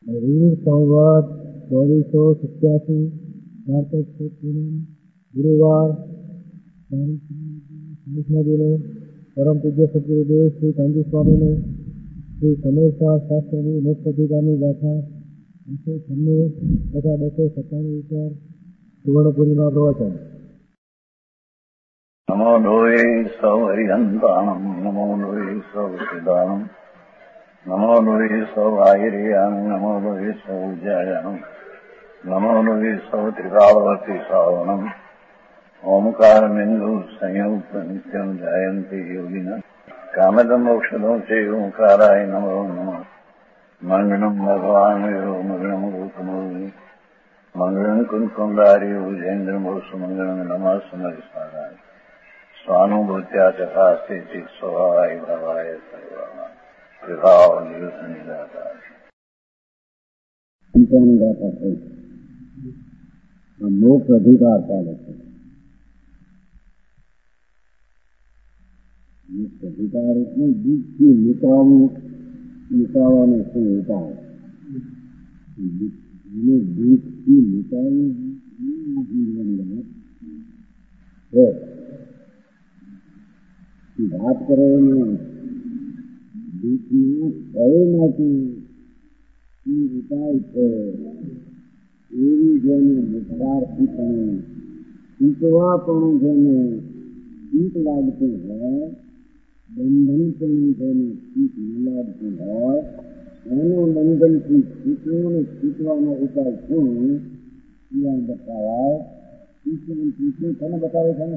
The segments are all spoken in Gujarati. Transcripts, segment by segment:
સંવત 2487 કારતક પૂનમ ગુરુવાર દિને પરમ પૂજ્ય સદગુરુદેવ શ્રી કાંજી સ્વામીને શ્રી સમયસા શાસ્ત્રની મુક્ત અધિકારની ગાથા 296 તથા 297 ઉપર સુવર્ણપુરીમાં પ્રવચન. નમો લોહે સૌ હરિહંતાણમ નમો લોહે સૌ સિદ્ધાણમ નમો લોહે સૌ આયર્યામ નમો લોહે સૌ ઉજ્જાયામ નમો લોહે સૌ ત્રિકાળવતી શ્રાવણમ ઓમકારમિંદુ સંયુક્ત નિત્યમ જાયંતી યોગિના કામદમ ઔષધો છે ઓંકારાય નમો નમઃ. મંગળમ ભગવાન મંગળમ ગૌતમોની મંગળમ કુંકુંદારી ઉજેન્દ્રમોસુ મંગળમ નમઃ સમરિસ્મરાય સ્વાનુભૂત્યા ચકાસ્તે ચિત સ્વભાવાય ભાવાય સર્વમાં વિભાવ નિયુત નિરાકાર. મોક્ષ અધિકાર ચાલે છે. મોક્ષ અધિકાર એટલે દુઃખથી મુકાવવાનો શું ઉપાય? દુઃખથી મુકાવી વાત કરે દુઃખના ફળમાંથી શું ઉપાય છે એવી જેને મુક્તાર્થી પણ ચૂંટવા પણ જેને ચીટ લાગતું હોય, બંધન પણ જેને ચીટ ન લાગતું હોય, એનો બંધનથી છૂટવાનો ઉપાય શું એ બતાવાય. પૂછવું છે ને બતાવે છે ને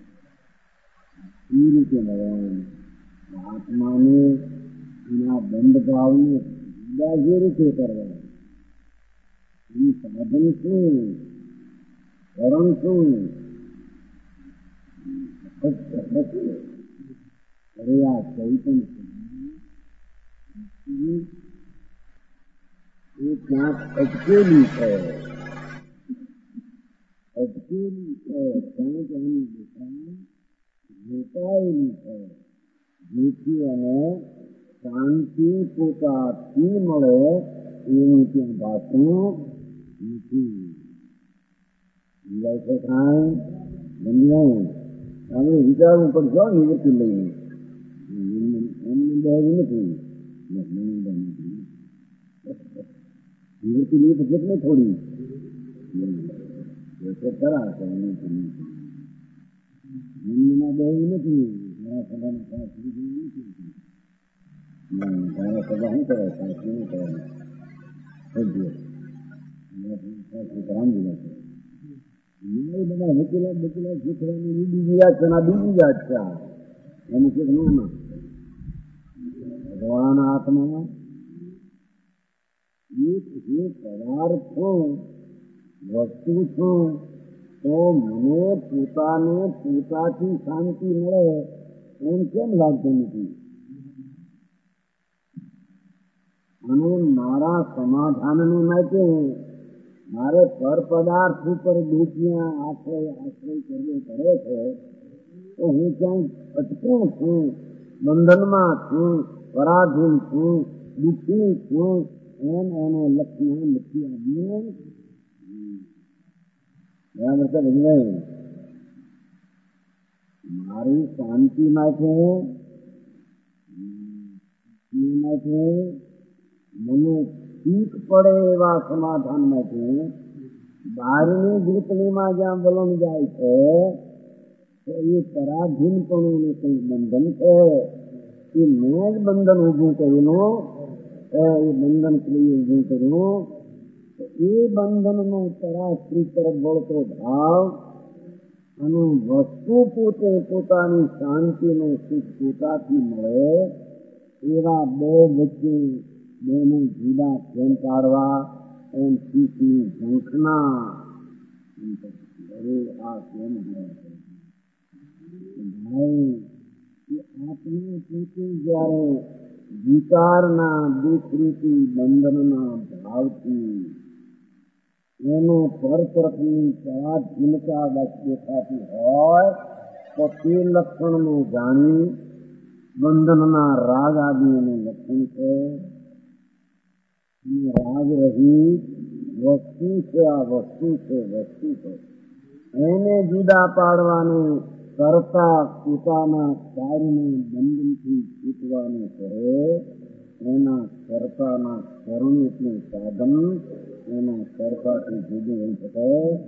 એ રીતે ભગવાન આત્માને એના બંધ ભાવને જુદા જે રીતે કરવા એનું સાધન શું, કરણ શું? અરે આ ચૈતન્ય એ ક્યાંક અટકેલી છે ક્યાંક એની દિશા રોકાયેલી છે, જેથી એને શાંતિ પોતાથી મળે એવું ત્યાં ભાષણ નથી. સમજાય છે કાંઈ બંધાય? આપણે વિચારવું પડશે નિવૃત્તિ લઈને એમને બહેરું નથી. નિવૃત્તિ લઈ તો કેટલે થોડી ખરા નિમ્નમાં બહેરું નથી. મારા સભાને સાસરી જેવું નથી. તારા સભા શું કરે? સાસરી નહીં કરવાનું રામજી છે. બધા વકીલાત શીખવાની બીજી વાત છે. બીજી વાત છે એનું શીખ ના ભગવાન આત્મા એક પદાર્થ છું, વસ્તુ છું, તો મને પોતાથી શાંતિ મળે એમ કેમ લાગતું નથી? અને મારા સમાધાનને માટે મારે પર પદાર્થ ઉપર દુઃખિયા આશ્રય કરવો પડે છે. તો હું ક્યાંય અટકું છું, બંધનમાં છું, પરાધીન છું, દુઃખી છું એમ એને લક્ષમાં નથી આવ્યું. બરાબર છે બધું? મારી શાંતિ માટે મને ઠીક પડે એવા સમાધાન માટે બહારની જીતણીમાં જ્યાં વલણ જાય છે તો એ પરાધીનપણું કંઈ બંધન છે. એ મેં જ બંધન ઊભું કર્યું, એ બંધન ઊભું કર્યું. એ બંધનનો પરાશ્રી તરફ વળતો ભાવ અને વસ્તુ પોતે પોતાની શાંતિનો સુખ પોતાથી મળે એવા બે વચ્ચે બેને જુદા કેમ પાડવા એમ શીખની ઝંખના. અરે આ કેમ ભાઈ આપણે પોતે જયારે વિકારના દુઃખરૂપી બંધનના ભાવથી એને પરતરફની પરાધીનતા દેખાતી હોય તો તે લક્ષણને જાણી બંધનના રાગ આદિ એનું લક્ષણ છે. રાગ રહિત વસ્તુ છે, આ વસ્તુ છે, વસ્તુ છે. એને જુદા પાડવાનું કરતા પોતાના કાર્યને બંધનથી છૂટવાનું કરે, એના કર્તાના કર્મ એટલું સાધન એના કર્તાથી જુદું હોઈ શકે.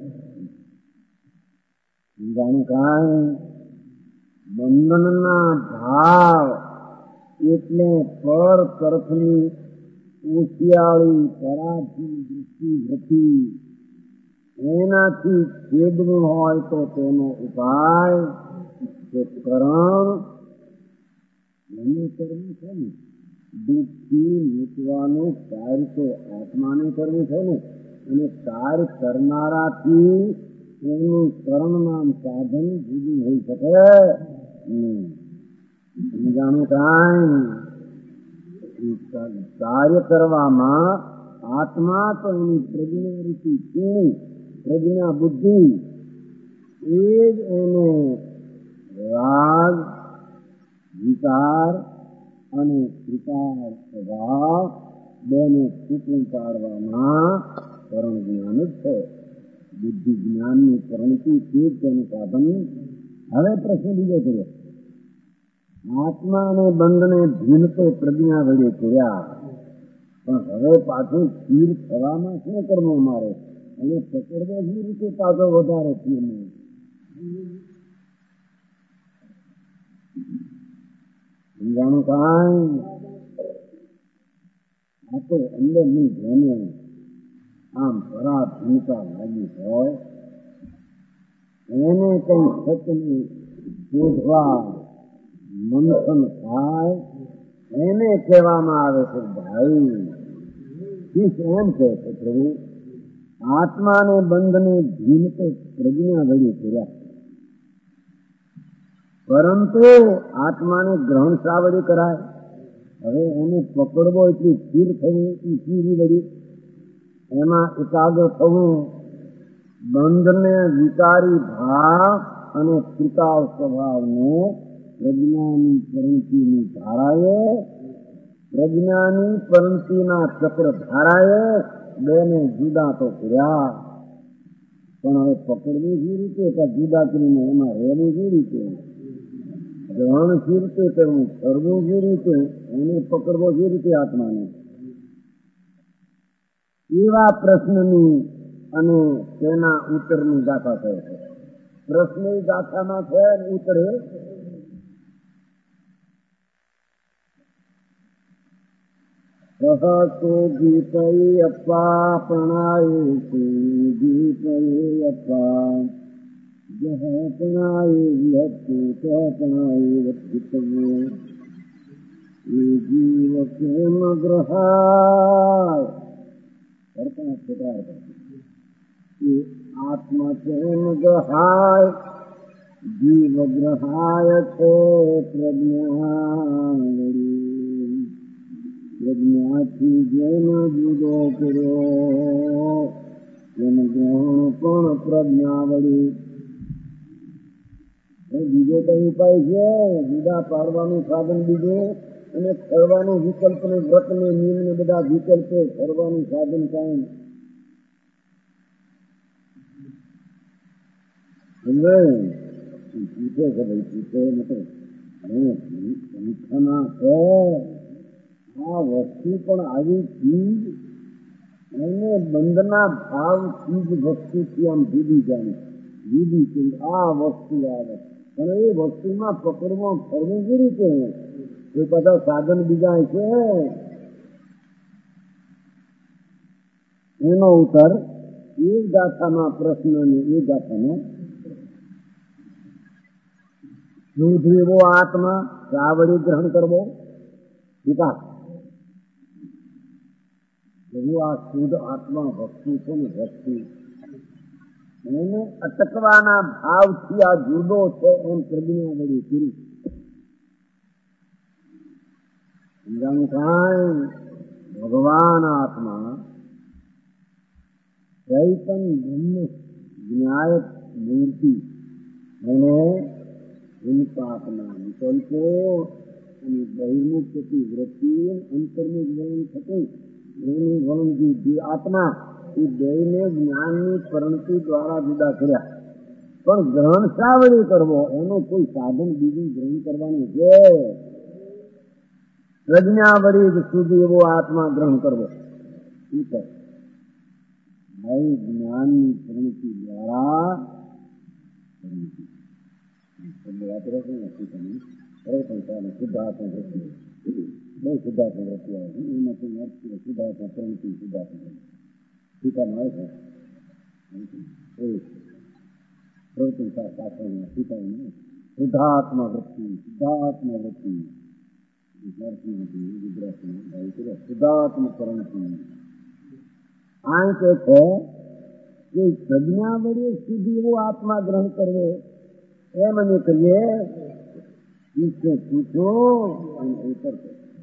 જાણું કાંઈ બંધનના ભાવ એટલે પર તરફની ઉશિયાળી પરાથી દૃષ્ટિ હતી. એનાથી છેદવું હોય તો તેનો ઉપાય કે કરણ એને કરવું છે ને. દુઃખથી મૂકવાનું કાર્ય તો આત્માને કરવું છે ને, અને કાર્ય કરનારાથી એનું કરણ નામ સાધન જુદું હોઈ શકે નહીં. સમજાણું કાંઈ કાર્ય કરવામાં આત્મા તો એની પ્રજ્ઞા રૂપી ચીણી, પ્રજ્ઞા બુદ્ધિ એ જ એને રાગ વિકાર અને વિકાર સ્વભાવ બેને છૂટું પાડવામાં કરણ જ્ઞાન જ છે. બુદ્ધિ જ્ઞાનની પરિણતિ તે જ તેનું સાધન. હવે પ્રશ્ન બીજો કર્યો, આત્મા અને બંધને ભીનતો પ્રજ્ઞા વડે કર્યા, પણ હવે પાછું સ્થિર થવામાં શું કરવું અમારે? અને પકડવો જે રીતે પાછો વધારે સ્થિરને સમજાણું કાંઈ? આ તો અંદરની જેને આમ ખરાબ ભૂમિકા લાગી હોય એને કઈ સત્યને શોધવા મંથન થાય એને કહેવામાં આવે છે ભાઈ. શીશ એમ કહે છે પ્રભુ, આત્માને બંધને ભીનતો પ્રજ્ઞા વળી કર્યા, પરંતુ આત્માને ગ્રહણ શા વળી કરાય? હવે એને પકડવો એટલું સ્થિર થવું એ સ્થિર વળી એમાં એકાગ્ર થવું, બંધને વિકારી ભાવ અને ત્રિકાળ સ્વભાવને પ્રજ્ઞાની પરિણતિની ધારાએ, પ્રજ્ઞાની પરિણતિના ચક્ર ધારાએ બેને જુદા તો કર્યા, પણ હવે પકડવું જે રીતે કે જુદા કરીને એમાં રહેવું જે રીતે, ગ્રહણ જે રીતે કરવું, કરવું જે રીતે, એને પકડવો જે રીતે આત્માને, એવા પ્રશ્નની અને તેના ઉત્તરની ગાથા કહે છે. પ્રશ્ન ગાથામાં છે અને ઉત્તર સહસો ગીતય અપ્પા પ્રણાય ગીતય અપ્પા જહ પ્રણાય વિહત્તુ સ પ્રણાય વત્તિતવ્યો એ જીવ કેમ ગ્રહાય. આત્મા કેમ ગ્રહાય? જીવ ગ્રહાય છે પ્રજ્ઞા વળી, પ્રજ્ઞાથી જેમ જુદો કર્યો તેમ ગ્રહણ પણ પ્રજ્ઞા વળી. બીજો કઈ ઉપાય છે? જુદા પાડવાનું સાધન બીજું, અને કરવાનું વિકલ્પ ને વ્રત ને નિયમ ને બધા વિકલ્પો, કરવાનું સાધન કાંઈ પૂછે છે ભાઈ, પૂછે નથી સંખ્યાના છે. આ વસ્તુ પણ આવી ચીજ એને બંધના ભાવ ચીજ વસ્તુથી આમ જુદી જાય, જુદી છે આ વસ્તુ આવે, પણ એ વસ્તુમાં પકડવું ફરવું જે રીતે એ બધા સાધન બીજા છે. એનો ઉત્તર એ ગાથામાં પ્રશ્નને એ ગાથામાં શુદ્ધ એવો આત્મા સાવડી ગ્રહણ કરવો વિકાસ. એવું આ શુદ્ધ આત્મા વસ્તુ છે ને વસ્તુ એને અટકવાના ભાવથી આ જુદો છે એમ પ્રજ્ઞા વળી કરી. સમજાણું કાંઈ? ભગવાન આત્મા ચૈતન બ્રહ્મ જ્ઞાયક મૂર્તિ એને વિપાકના વિકલ્પો અને બહિર્મુખ થતી વૃત્તિ અંતર્મુખ જ્ઞાન થતું એની વણગી આત્મા એ બેને જ્ઞાનની પરિણતિ દ્વારા જુદા કર્યા. પણ ગ્રહણ સાવળી કરવો એનો કોઈ સાધન બીજું ગ્રહણ કરવાનું છે. પ્રજ્ઞા વળી સુધી એવો આત્મા ગ્રહણ કરવો જ્ઞાનની પરિણતિ દ્વારા શુદ્ધાત્મ વૃત્તિ બહુ શુદ્ધાત્મ વૃત્તિ આવે એમાં શુદ્ધાત્મ પરિણતિ શુદ્ધાત્મ ટીકામાં આવે છે પ્રવચન શાસ્ત્રમાં ટીકામાં શુદ્ધાત્મ વૃત્તિ શુદ્ધાત્મ વૃત્તિ શુદ્ધાત્મ પરિણતિ આ કે છે કે પ્રજ્ઞા વડે સુધી એવો આત્મા ગ્રહણ કરવો એમ અમે કહીએ પૂછો અને ઉત્તર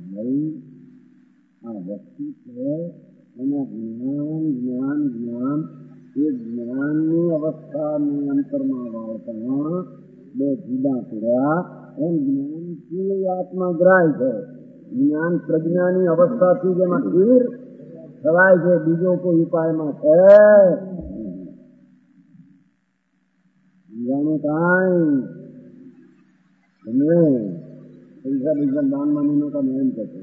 આ વસ્તુ છે એના જ્ઞાન એ જ્ઞાનની અવસ્થાની અંતરમાં વાળતા બે જુદા કર્યા એમ જ્ઞાનથી આત્મા ગ્રાય છે. જ્ઞાન પ્રજ્ઞાની અવસ્થાથી જેમાં સ્થિર થવાય છે બીજો કોઈ ઉપાયમાં છે જાણો કાંઈ તમે પૈસા દાન માનીને તમે એમ કહેશો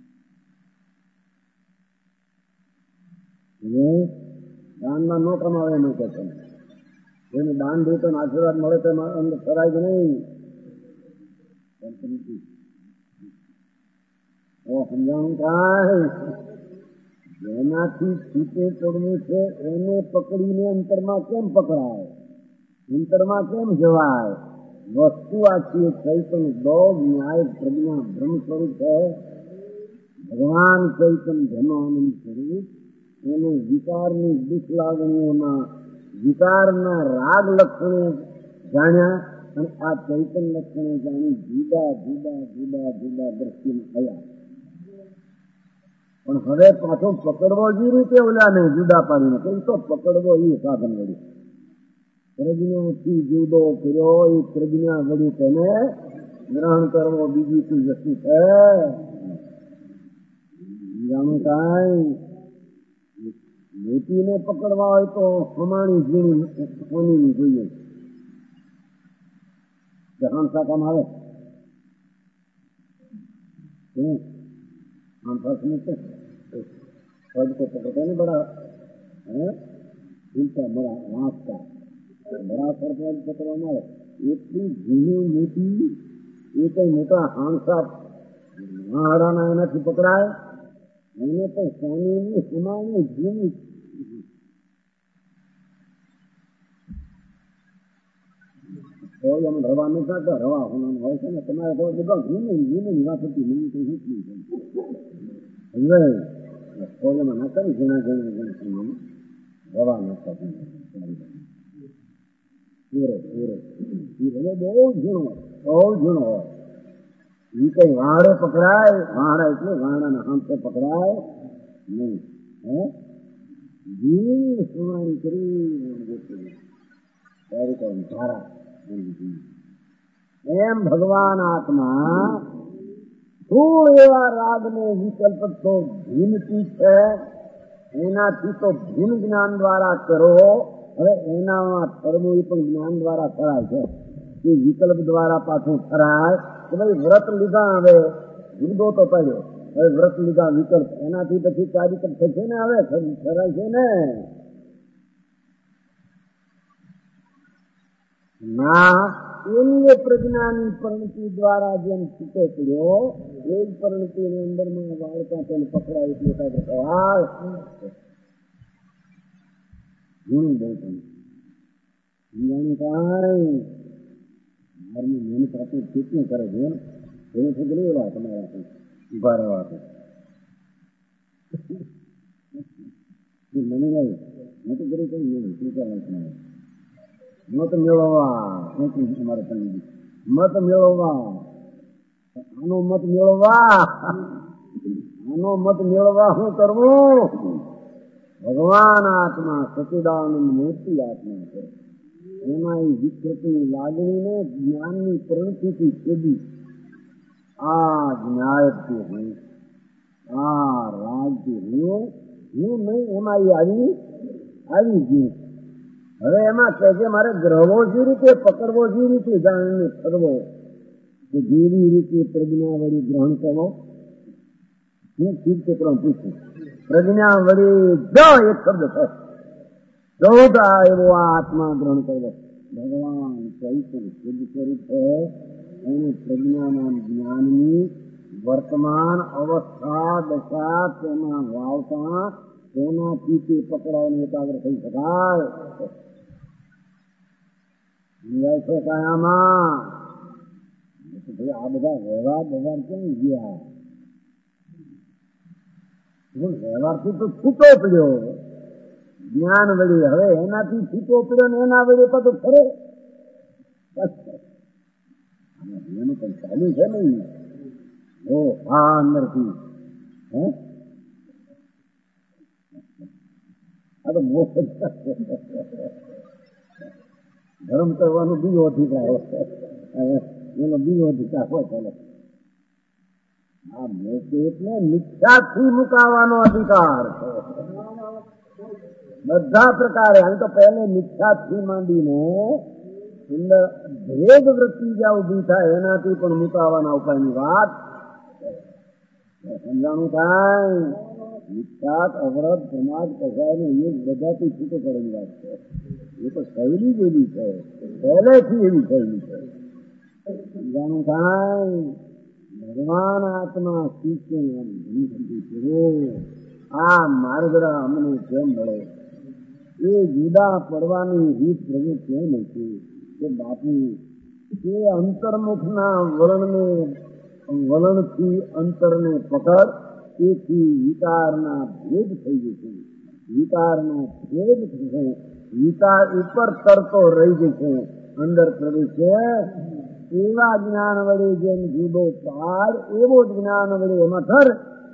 દાનમાં ન કમાવે એમ કહેશો. એને દાન દે તો આશીર્વાદ મળે તો અંદર કરાય કે નહીં સમજાણું કાંઈ. જેનાથી છૂટે પડવું છે એને પકડીને અંતરમાં કેમ પકડાય, અંતરમાં કેમ જવાય? વસ્તુ આખી ચૈતન દો ન્યાય પ્રજ્ઞા બ્રહ્મ સ્વરૂપ છે. ભગવાન ચૈતન ધર્માનંદ સ્વરૂપ એને વિકારની દુઃખ લાગણીઓના વિકારના રાગ લક્ષણો જાણ્યા અને આ ચૈતન લક્ષણો જાણી જુદા જુદા જુદા જુદા દ્રષ્ટિમાં આવ્યા. પણ હવે પાછો પકડવો જે રીતે ઓલા ને જુદા પાડીને કઈ તો પકડવો એ સાધન વળી પ્રજ્ઞાથી જુદો કર્યો એ પ્રજ્ઞા વળી તેને ગ્રહણ કરવો બીજી કોઈ વસ્તુ છે જાણું કાંઈ. મોતીને પકડવા હોય તો હમાણી ઝીણી સોનીની જોઈએ જહાન શાખામાં આવે આમ ફર્ક નથી પગ તો પકડતા ને બડા ઉલટા બડા વાંચતા બડા ફર્ક પકડવામાં આવે એટલી ઝીણી મોટી એ કઈ મોટા હાંસા મહારાના એનાથી પકડાય એને તો સોનીની હમાણી ઝીણી રવા નથી નાખતા રવા હોવાનું હોય છે ને તમારે તો બધા ઘીની વાત હતી મને કઈ હિતની છે ફોજમાં નાખતા ને ઘણા રવા નાખતા બહુ ઝીણો હોય એ કઈ વાડે પકડાય વાડા એટલે વાડાના હાંસે પકડાય નહીં ઘી સુનાણી કરી ધારા એમ ભગવાન આત્મા થોડ એવા રાગને વિકલ્પ તો ભીનથી છે એનાથી તો ભીન જ્ઞાન દ્વારા કરો. હવે એનામાં થરવું એ પણ જ્ઞાન દ્વારા થરાય છે એ વિકલ્પ દ્વારા પાછું થરાય કે ભાઈ વ્રત લીધા હવે જુદો તો પડ્યો હવે વ્રત લીધા વિકલ્પ એનાથી પછી કાર્યક્રમ થશે ને હવે થરાય છે ને ના એની પ્રજ્ઞાની પરિણતિ દ્વારા જેમ છૂટો પડ્યો એ જ પરિણતિની અંદરમાં વાળતા તેને પકડાય એટલે ઘણું બહુ સમજાણું કાંઈ મારની મહેનત આપણે કેટલું કરે છે એને સુધરી એવા તમારા ઉભા રહેવા મને નહીં મેં તો કરી કઈ નહીં શું કહેવાય મત મેળવવા અમારે મત મેળવવા આનો મત મેળવવા શું કરવું? ભગવાન આત્મા સચિદાનંદ મૂર્તિ આત્મા છે એમાં એ વિકૃતિ લાગણીને જ્ઞાનની પરિણતિથી છેદી આ ન્યાયથી હું આ રાજથી હું હું નહીં એમાં એ આવી ગયું. હવે એમાં કહે છે મારે ગ્રહવો જે રીતે પકડવો જે રીતે જાણીને ફરવો કે જેવી રીતે પ્રજ્ઞા વળી ગ્રહણ કરવો. હું શિવ ચક્ર પૂછું પ્રજ્ઞા વળી જ એક શબ્દ થાય ચૌદા એવો આ આત્મા ગ્રહણ કરવો. ભગવાન ચૈતન્ય શુદ્ધ સ્વરૂપ છે એની પ્રજ્ઞાના જ્ઞાનની વર્તમાન અવસ્થા દશા તેમાં વાવતા તેનાથી તે પકડાઈને એકાગ્ર થઈ શકાય. છે કાયામાં આ બધા વ્યવહાર ક્યાં ગયા? વ્યવહારથી તો છૂટો પડ્યો જ્ઞાન વળી. હવે એનાથી છૂટો પડ્યો ને એના વળી તો ખરે એનું પણ ચાલુ છે ને. ઓ હા અંદરથી આ તો મોક્ષ ધર્મ કરવાનું બીજો અધિકાર એનો બીજો અધિકાર હોય. ચાલો આ મોક્ષ એટલે મિથ્યાથી મુકાવાનો અધિકાર છે બધા પ્રકારે. આમ તો પહેલે મિથ્યાથી માંડીને અંદર ભેદ વૃત્તિ જ્યાં ઉભી થાય એનાથી પણ મુકાવાના ઉપાયની વાત સમજાણું થાય. મિથ્યાત અવરોધ પ્રમાદ કસાય ને એ બધાથી છૂટો પડેલી વાત છે. એ તો શૈલી જ એવી છે, પહેલેથી એવી શૈલી છે. સમજાણું થાય. ભગવાન આત્મા શીખે આ માર્ગડા અમને કેમ મળે એ જુદા પડવાની રીત પ્રભુ કેમ નથી કે બાપુ એ અંતર્મુખના વલણથી અંતરને પકડ તેથી વિકારના ભેદ થઈ જશે. વિકારના ભેદ થશે. વિકાર ઉપર તરતો રહી જશે, અંદર પ્રવેશે. એવા જ્ઞાન વડે જેમ જુદો પાડ એવો જ જ્ઞાન વડે એમાં થર.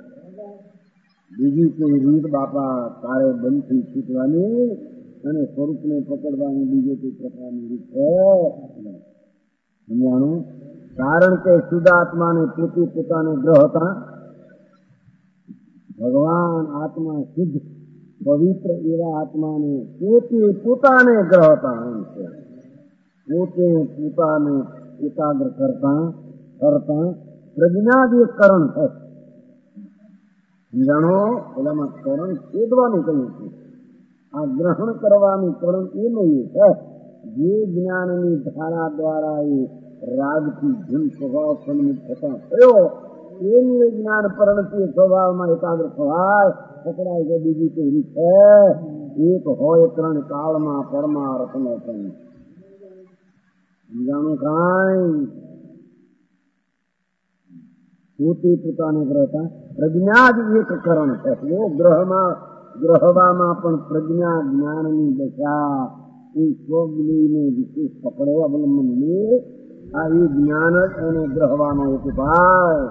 બીજી કોઈ રીત બાપા તારે બંધથી છૂટવાની અને સ્વરૂપને પકડવાની બીજી કોઈ પ્રકારની રીત છે સમજાણું. કારણ કે શુદ્ધાત્માને પોતાને ગ્રહ હતા. ભગવાન આત્મા શુદ્ધ પવિત્ર એવા આત્માને પોતાને ગ્રહ હતા. એમ છે પોતે પોતાને એકાગ્ર કરતા પ્રજ્ઞાદિક કરણ થશે. સમજાણો. પેલામાં કરણ છેદવાનું કહ્યું છે. આ ગ્રહણ કરવાનું કરણ એનું એ છે જે જ્ઞાનની ધારા દ્વારા એ રાગથી ભૂલ સ્વભાવ સન્મુખ થતા થયો એનું જ્ઞાન પરણથી સ્વભાવમાં એકાગ્ર થવાય પકડાય છે. બીજી કોઈ રીત છે એક હોય ત્રણ કાળમાં પરમાર્થનો પણ સમજાણું કાંઈ. પોતે પોતાને ગ્રહતા પ્રજ્ઞા જ એક કરણ છે. ગ્રહવામાં પણ પ્રજ્ઞા જ્ઞાનની દશા એ સ્વબુદ્ધિને વિશેષ પકડે અવલંબન લે. આ એ જ્ઞાન જ એને ગ્રહવાનો એક ઉપાય.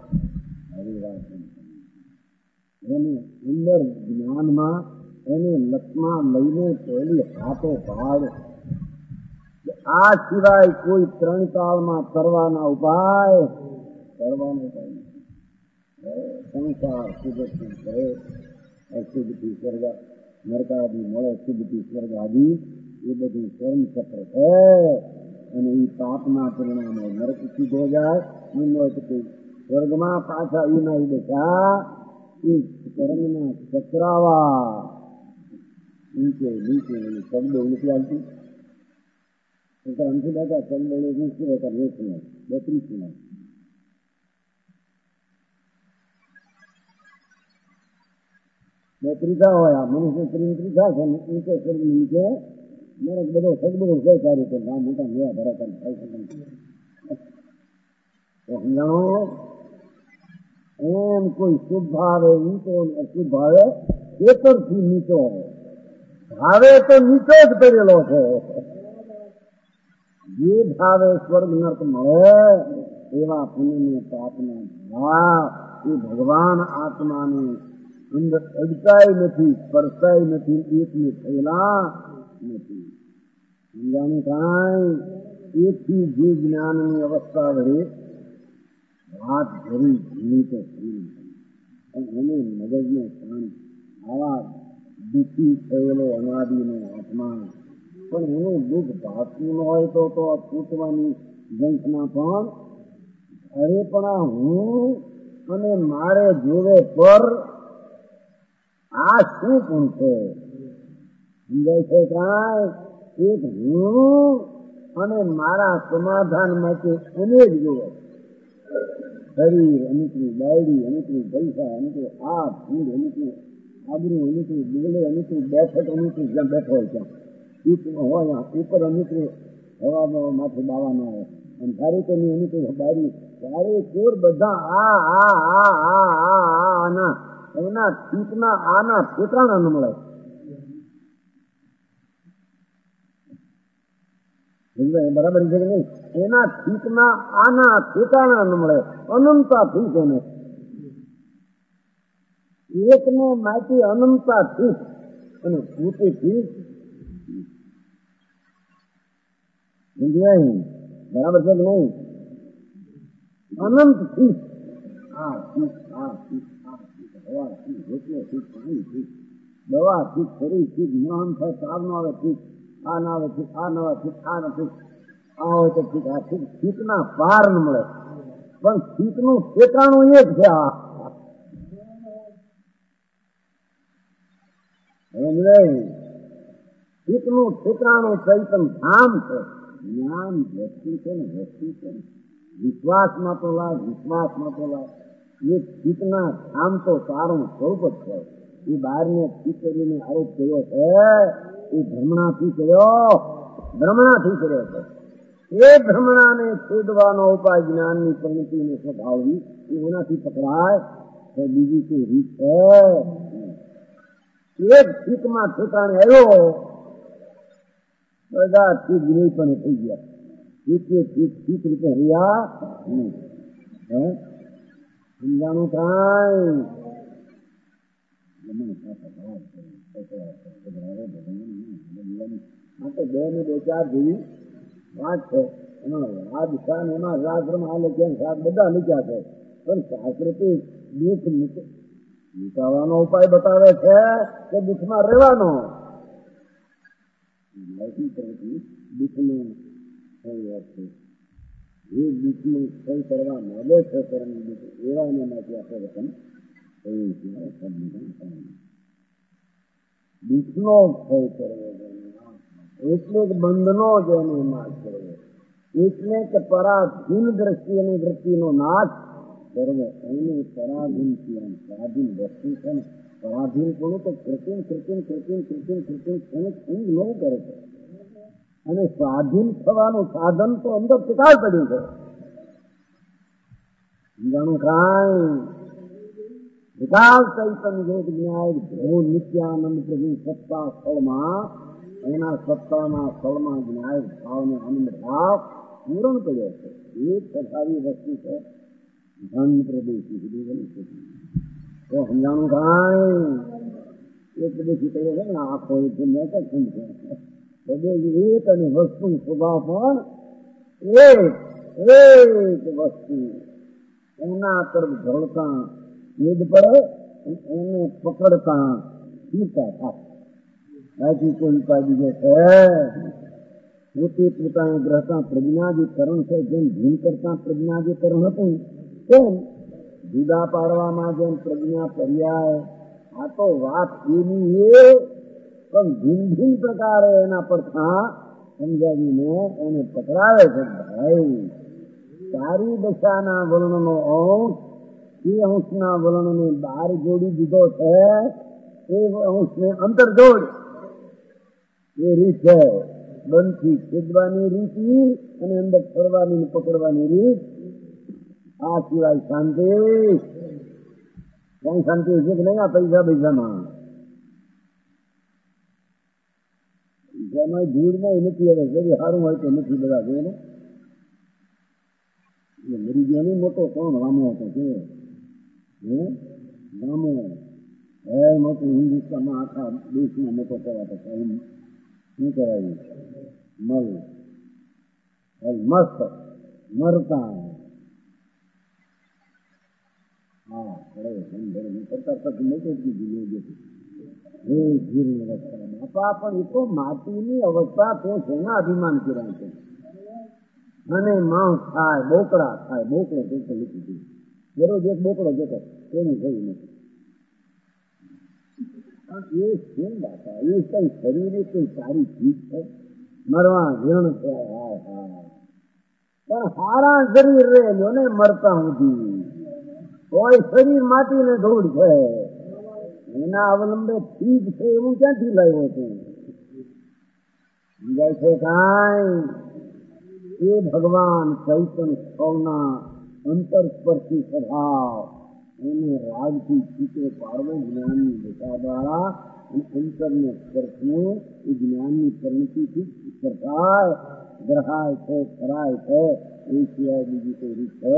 એને અંદર જ્ઞાનમાં એને લક્ષમાં લઈને પહેલી હાથો ભાગ આ સિવાય કોઈ ત્રણ કાળમાં કરવાના ઉપાય કરવાનો સંસાર શુદ્ધથી કરે અશુદ્ધથી સ્વર્ગ નરકાદી મળે શુદ્ધથી સ્વર્ગ આદિ એ બધું કર્મ ચક્ર છે. અને એ પાપના પરિણામે નરક સીધો જાય સ્વર્ગમાં પાછા એના દશા એ કર્મના ચક્રાવા નીચે શબ્દો નથી આવતી. અંશી દાદા શબ્દો હતા 32 ત્રીજા હોય. મનુષ્ય સ્ત્રી ત્રીજા છે નીચે સ્વર્ગ નીચે નરક બધો સદબુર છે. સારી રીતે મોટા મેળા ભરાતા સમજાણો. એમ કોઈ શુભ ભાવે ઊંચો અશુભ ભાવે ખેતરથી નીચો ભાવે તો નીચો જ કરેલો છે. જે ભાવે સ્વર્ગ નર્ક મળે એવા પુણ્ય પાપના ભાવ એ ભગવાન આત્માને અંદર અડકાય નથી, સ્પર્શાય નથી, એકને થયેલા નથી. સમજાણું કાંઈ. એથી જે જ્ઞાનની અવસ્થા વડે વાત ભરી જીવી તો એને મગજને શાંત આવા દુઃખી થયેલો અનાદિનો આત્મા, પણ એનું દુઃખ ભાગતું ન હોય તો તૂટવાની જંખના પણ અરે પણ આ હું અને મારે જોવે પર આ શું પણ છે? સમજાય છે કાંઈ? એક હું અને મારા સમાધાન માટે એને જ જોવે. શરીર અનુકૂળ, બાયડી અનુકૂળ, પૈસા અનુકૂળ, આ ભૂડ અનુકૂળ, આબરૂ અનુકૂળ, બોલે અનુકૂળ, બેઠક અનુકૂળ, જ્યાં બેઠો હોય ત્યાં ઈટમાં હોય ઉપર અનુકૂળ, હવા માથે દાવા ના આવે, અને ધારીકોની અનુકૂળ બારી ત્યારે ચોર બધા આના એના ઠીકના આના ઠેકાણા ન મળે. બરાબર છે કે નહીં? એના ઠીકના આના ઠેકાણા ન મળે. અનંતા ઠીક એને એકને માટી અનંતા ઠીક અને પોતે ઠીક. બરાબર છે કે નહીં? અનંત ઠીક. આ ઠીક, આ ઠીક, આ ઠીક, હવા ઠીક, રોટલો ઠીક, પાણી ઠીક, દવા ઠીક, શરીર ઠીક, મહાન થાય તાવ ન આવે ઠીક, આ ના આવે ઠીક, આ ન આવે ઠીક, આ ન ઠીક, આ હોય તો ઠીક, આ ઠીક. ઠીકના પાર ન મળે, પણ ઠીકનું ઠેકાણું એક છે. આ ઠીકનું ઠેકાણું ચૈતન ધામ છે. જ્ઞાન વસ્તુ છે ને, વસ્તુ છે ને, વિશ્વાસમાં તો લાગ, વિશ્વાસમાં તો લાગ. એ ઠીકના ધામ તો તારું સ્વરૂપ જ છે. એ બહારને ઠીક કરીને આરોપ કર્યો છે, એ ભ્રમણાથી કર્યો, ભ્રમણાથી કર્યો છે. એ ભ્રમણાને છેદવાનો ઉપાય જ્ઞાનની પરિણતિને સ્વભાવવી, એનાથી પકડાય તો બીજી કોઈ રીત છે? એક ઠીકમાં ઠેકાણે આવ્યો, બધા ઠીક નહીં પણ થઈ ગયા. ઠીક રીતે રહ્યા નહીં. સમજાણું કાંઈ? માટે 2 ને 2 4 જેવી વાત છે. એમાં રાજ શાન, એમાં રાજ્રમ આ લખ્યા, બધા લખ્યા છે, પણ શાસ્ત્રથી દુઃખ મિટાવવાનો ઉપાય બતાવે છે કે દુઃખમાં રહેવાનો. દુઃખનો જે દુઃખનું ક્ષય કરવા માંગે છે, એવાને માટે આપણે વચન દુઃખનો ક્ષય કરવો એટલે જ બંધનો જેનો નાશ કરવો, એટલે કે પરાધીન દ્રષ્ટિ અને વૃત્તિનો નાશ કરવો. એને પરાધીન પરાધીન વસ્તુ છે ને, પરાધીન કોનું તો કૃત્રિમ નવું કરે છે, અને સ્વાધીન થવાનું સાધન તો અંદર ટીકાળ પડ્યું છે. જાણું કાંઈ? વિકાસ ચૈતન્ય યોગ ન્યાય ભો નિત્યાનંદ પ્રભુ સત્તા સ્થળમાં, એના સત્તાના સ્થળમાં ન્યાય ભાવને આનંદ ભાવ પૂરણ કર્યો છે. એક પ્રકારની વસ્તુ છે ધન પ્રદેશી. તો સમજાણું કાંઈ? એક પ્રદેશી કર્યો છે ને, આખો એક પ્રદેશ અને વસ્તુ સ્વભાવ પણ એક વસ્તુ એના તરફ ઢળતા વેદ પડે, એને પકડતા પીતા થાય. બાકી કોઈ ઉપાય બીજો છે? પોતે પોતાને ગ્રહતા પ્રજ્ઞાધિકરણ છે. જેમ ભીન કરતા પ્રજ્ઞાધિકરણ હતું, તેમ જુદા પાડવામાં જેમ પ્રજ્ઞા પર્યાય, આ તો વાત એની એ, પણ ભિન્ન ભિન્ન પ્રકારે એના પડખા સમજાવીને એને પકડાવે છે. ભાઈ, ચારી દશાના વર્ણનો અંશ એ અંશના વર્ણને બહાર જોડી દીધો છે, એ અંશને અંતર જોડ. એ રીત છે બંધથી છેદવાની રીતિ અને અંદર ફરવાની પકડવાની રીત. આ સિવાય શાંતિ કઈ શાંતિ છે કે નહીં? આ પૈસામાં ધૂળમાં નથી. હવે જરી સારું હોય તો નથી. બધા જોયું ને, મરી ગયો નહીં મોટો કોણ? રામો હતો કે રામો મોટું હિન્દુસ્તાનમાં આખા દેશમાં મોટો કરાતો. શું કરાયું? મસ્ત મરતા. હા, સરકાર પછી મોટો જ કીધું. હે જીર્ણ અવસ્થા બાપા, પણ એ તો માટીની અવસ્થા તો શેના અભિમાન કર્યા છે? અને માંસ ખાય, બોકડા ખાય, બોકડો તો લીધું હતું, દરરોજ એક બોકડો જતો એનું થયું નથી. એ શું બાપા, એ કઈ શરીરે કઈ સારી ચીજ છે? મરવા જીર્ણ થયા, હાય હાય. પણ સારા શરીર રહેલો ને મરતા સુધી, કોઈ શરીર માટીને ધૂળ છે, એના અવલંબે ઠીક છે એવું ક્યાંથી લાવ્યો છું? સમજાય છે કાંઈ? એ ભગવાન ચૈતન્ય સ્વના અંતરસ્પર્શી સ્વભાવ એને રાજથી ચિત્ર પાડવો જ્ઞાનની દિશા દ્વારા, અને અંતરને સ્પર્શને એ જ્ઞાનની પરિણતિથી ઈશ્વર થાય, ગ્રહાય છે, કરાય છે, એ સિવાય બીજી કોઈ રીત છે?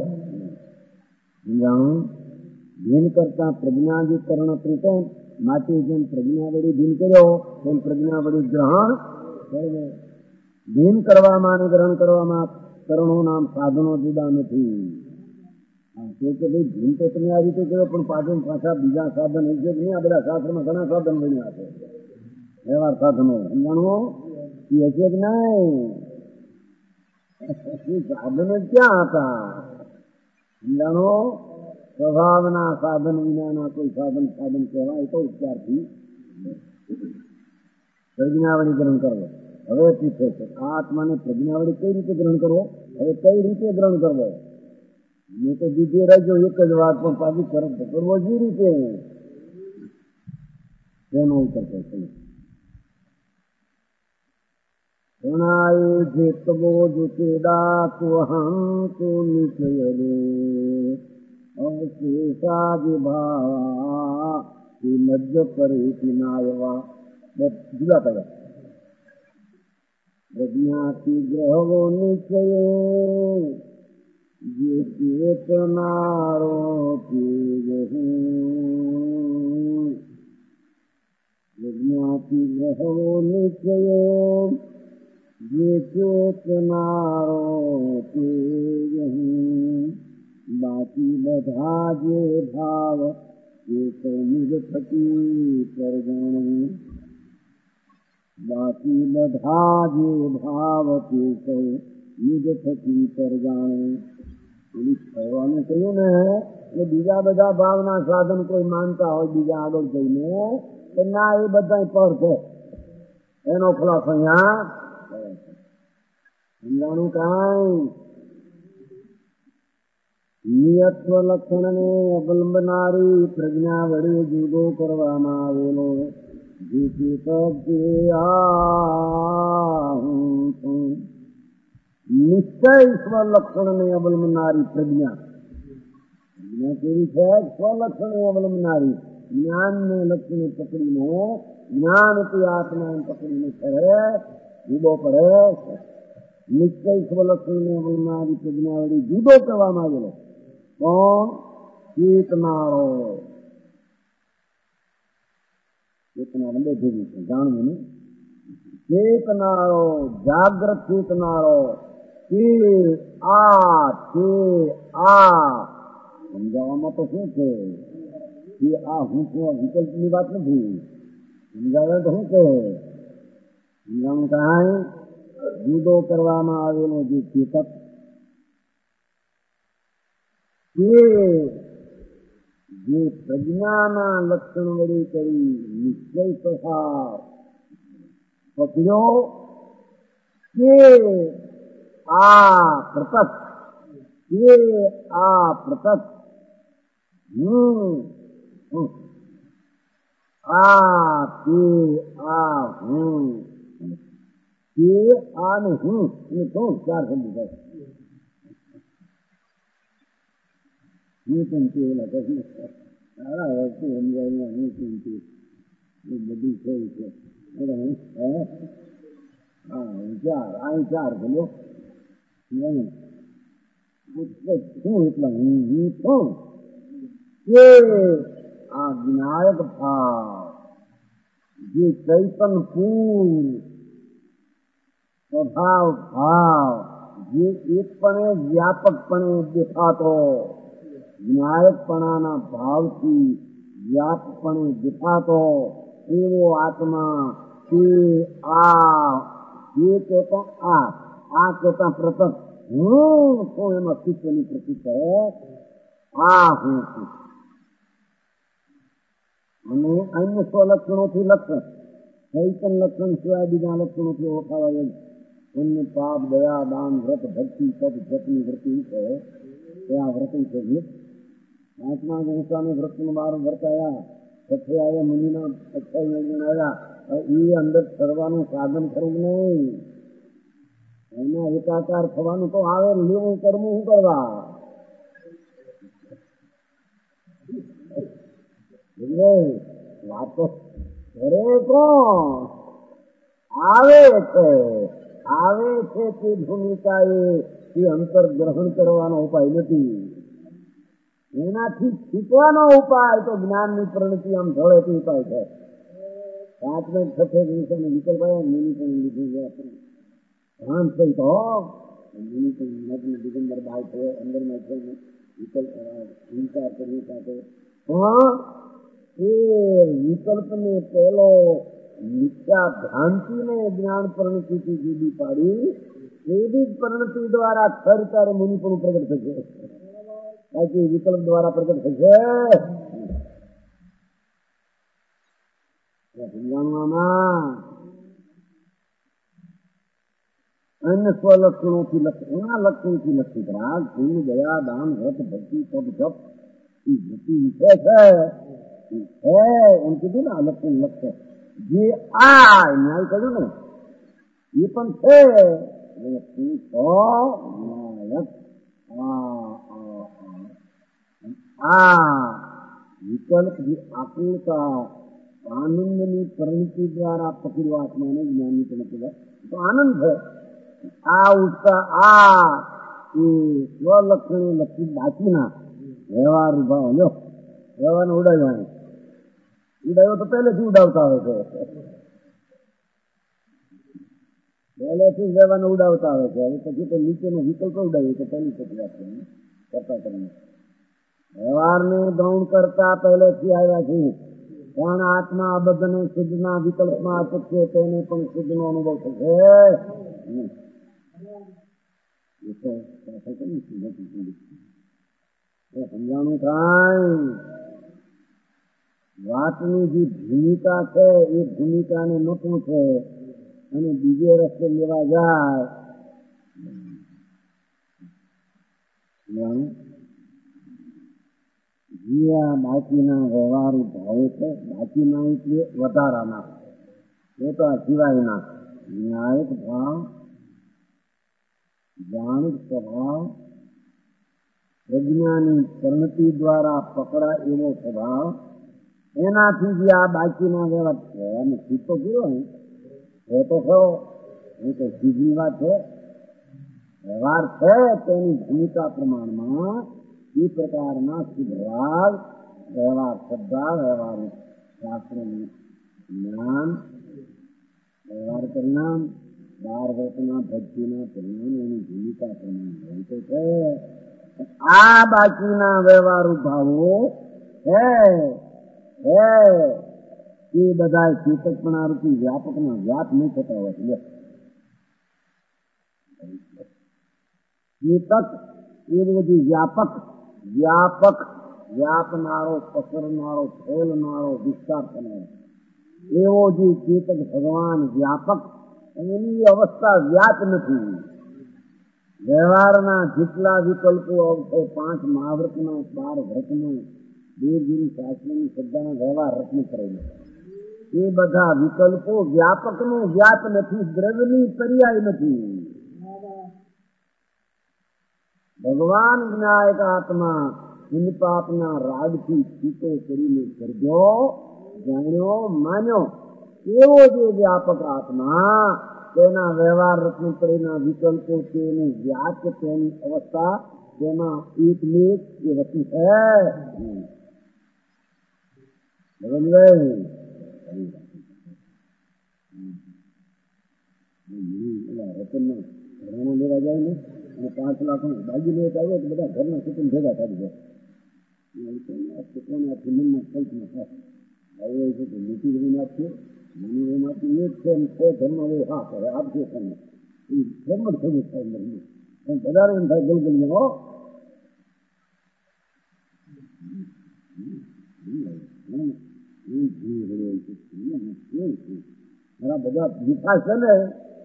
સમજાણું? ભીન કરતા પ્રજ્ઞા જે કરણ પ્રીતે માટે જેમ પ્રજ્ઞા વળી ભીન કર્યો તેમ પ્રજ્ઞા વળી ગ્રહણ કરવો. ભીન કરવામાં અને ગ્રહણ કરવામાં કરણો નામ સાધનો જુદા નથી. કે ભાઈ ભીન તો તમે આ રીતે કર્યો, પણ પાછળ પાછા બીજા સાધન હોય છે નહીં? આ બધા શાસ્ત્રમાં ઘણા સાધન બન્યા છે, વ્યવહાર સાધનો. સમજાણું? એ હશે કે નહીં? સાધન જ ક્યાં હતા? સમજાણો? સ્વભાવના સાધન વિનાના કોઈ સાધન સાધન કહેવાય તો ઉપચારથી પ્રજ્ઞાવળી ગ્રહણ કરવો. હવે પૂછે છે આત્માને પ્રજ્ઞાવળી કઈ રીતે ગ્રહણ કરવો? હવે કઈ રીતે ગ્રહણ કરવો? મેં તો બીજે રાજ્યો એક જ વાત, પણ પાછી તરફ પકડવો જ રીતે તેનો ઉત્તર છે. પ્રણાય જેતવો જુચેદા તુહં તુ નિચય રે અશેષા વિભાવા મધ્ય પરે નાયવા. જુદા પડ્યા. પ્રજ્ઞાથી ગ્રહવો નિશ્ચય જે ચેતનારો પ્રજ્ઞાથી ગ્રહવો નિશ્ચય જે ચેતનારો બાકી બધા જે ભાવ એ તો નિજ થકી પરગણ. બાકી બધા જે ભાવ તે તો નિજ થકી પરગાણે. પોલીસ કહેવાનું કહ્યું ને એટલે બીજા બધા ભાવના સાધન કોઈ માનતા હોય બીજા આગળ જઈને કે ના એ બધા પર છે, એનો ખુલાસો અહીંયા સમજાણું કાંઈ? નિયત્વ લક્ષણને અવલંબનારી પ્રજ્ઞા વડે જુદો કરવામાં આવેલો નિશ્ચય સ્વલક્ષણને અવલંબનારી પ્રજ્ઞા. પ્રજ્ઞા કેવી છે? સ્વલક્ષણને અવલંબનારી. જ્ઞાનને લક્ષણે પકડીને જ્ઞાનથી આત્માને પકડીને કરે જુદો પડે. નિશ્ચય સ્વલક્ષણને અવલંબનારી પ્રજ્ઞા વડે જુદો કરવામાં આવેલો કોણ? ચેતનારો. ચેતનારો બે ભેગું છે, જાણવું ને? ચેતનારો, જાગ્રત ચેતનારો. સમજાવવામાં તો શું છે કે આ હું છું વિકલ્પની વાત નથી. સમજાવે તો શું છે? સમજાવવાનું કાંઈ? જુદો કરવામાં આવેલો જે ચેતક જે પ્રજ્ઞાના લક્ષણ વડે કરી નિશ્ચય પ્રસાર પકડ્યો કે આ પ્રતક ને હું એ તો ચાર શબ્દ થાય. હું પણ કેલા કહ્યું સારા વસ્તુ સમજાય હું પણ એ બધી થઈ છે. ચાર બોલો શું એટલા હું છું કે આ વિનાયક ભાવ જે ચૈતન પૂર સ્વભાવ ભાવ જે એકપણે વ્યાપકપણે દેખાતો વિનાયકપણાના ભાવથી વ્યાપકપણે દેખાતો એવો આત્મા તે આ જે કહેતા આ કહેતા પ્રતક હું છું એમાં ચિત્તની પ્રતીક છે. આ હું છું અને અન્ય સ્વલક્ષણોથી લક્ષણ ચૈતન લક્ષણ સિવાય બીજા લક્ષણોથી ઓળખાવાય એમ પુણ્ય પાપ દયા દાન વ્રત ભક્તિ પદ જપની વૃત્તિ છે એ આ વ્રતિ છે. મહાત્મા ગોસ્વામી વ્રતનું બાર વર્તાયા પછી આવ્યા મુનિના 28 આવ્યા એ અંદર કરવાનું સાધન કરવું નહીં, એમાં એકાકાર થવાનું તો આવે લેવું કરવું શું કરવા વાતો કરે કોણ આવે છે તે ભૂમિકા એ અંતર ગ્રહણ કરવાનો ઉપાય નથી, એનાથી શીખવાનો ઉપાય તો જ્ઞાનની પરિણતિ આમ ઢળે તે ઉપાય છે. 5મે 6 દિવસોને વિકલ્પ આવ્યા મુનિ પણ લીધું ધ્યાન સહિત મુનિ પણ લગ્ન દિગંબર બાય થયો અંદરમાં છે વિકલ્પ હિંસા કરવી સાથે પણ એ વિકલ્પને પેલો મિથ્યા ભ્રાંતિને જ્ઞાન પરિણતિથી જુદી પાડી એવી જ પરિણતિ દ્વારા ખર તારે મુનિ પણ પ્રગટ થશે, બાકી વિકલ્પ દ્વારા પ્રગટ થશે. સમજાણવામાં અન્ય સ્વલક્ષણોથી એના લક્ષણોથી લક્ષિત રાગ પુણ્ય દયા દાન વ્રત ભક્તિ પદ જપ એ વૃત્તિ વિષય છે એમ કીધું ને અલક્ષણ લક્ષ્ય જે આ ન્યાય કર્યું ને એ પણ છે આ વિકલ્પ જે આકુલતા આનંદની પરિણતિ દ્વારા પકડ્યો આત્માને જ્ઞાનની પરિણતિ તો આનંદ છે. આ ઉત્સાહ આ એ સ્વલક્ષણે લક્ષિત બાકીના વ્યવહાર ઉભા લો વ્યવહારને ઉડાવ્યો તો પહેલેથી ઉડાવતા આવે છે, પહેલેથી વ્યવહારને ઉડાવતા આવે છે. હવે પછી તો નીચેનો વિકલ્પ ઉડાવીએ તો પહેલી પ્રક્રિયા કરતા કરીને વ્યવહારને ગૌણ કરતા પહેલેથી આવ્યા છે. પણ આત્મા અબદ્ધને શુદ્ધના વિકલ્પમાં અટકશે તેને પણ શુદ્ધનો અનુભવ થશે. સમજાણું થાય વાતની જે ભૂમિકા છે એ ભૂમિકાને નતું છે અને બીજે રસ્તે લેવા જાય જે આ બાકીના વ્યવહારુ ભાવો છે બાકીના એટલે વધારાના એ તો આ સિવાયના ન્યાયિક ભાવ જાણિક સ્વભાવ પ્રજ્ઞાની પરિણતિ દ્વારા પકડા એવો સ્વભાવ એનાથી જે આ બાકીના વ્યવહાર છે અને સીધો ગયો ને એ તો ખરો એ તો સીધી વાત છે. વ્યવહાર છે તેની ભૂમિકા પ્રમાણમાં એ પ્રકારના શુભરાગ વ્યવહાર શ્રદ્ધા વ્યવહાર શાસ્ત્રનું જ્ઞાન વ્યવહાર પરિણામ 12 વર્ષના ભક્તિના પરિણામ એની ભૂમિકા પ્રમાણે છે. આ બાકીના વ્યવહારુ ભાવો છે એ બધા ચેતકપણા રૂપી વ્યાપકના વ્યાપ નહીં થતા હોય ચેતક એ બધી વ્યાપનારો પસરનારો ફેલનારો વિસ્તાર થનારો એવો જે ચેતક ભગવાન વ્યાપક એની અવસ્થા વ્યાપ નથી. વ્યવહારના જેટલા વિકલ્પો આવશે 5 મહાવ્રતના 12 વ્રતના 2 ગુરુ શાસ્ત્રની શ્રદ્ધાના વ્યવહાર રત્ન કરેલું એ બધા વિકલ્પો વ્યાપકનો વ્યાપ નથી, દ્રવ્યની પર્યાય નથી. ભગવાન વિનાયક આત્મા પાપના રાગથી છૂટો કરીને સર્જ્યો જાણ્યો માન્યો એવો જે વ્યાપક આત્મા તેના વ્યવહાર રત્ન પરિના વિકલ્પો તેની વ્યાપ તેની અવસ્થા તેમાં એકમેક એ વસ્તુ છે. રતનના ઘરમાં લેવા જાય ને અને 5 લાખ બાજી લેવા આવ્યો તો બધા ઘરના કુટુંબ ભેગા થઈ જાય. હવે એ છે નીતિ રવિનાથ છે, મને એમાંથી એક છે ને 6 ધર્મ એ હા કરે આપશે તમને એ ધર્મ થયું થાય ધર્મ પણ વધારે એમ થાય ગલગલિયા હો મારા બધા વિકાસ છે ને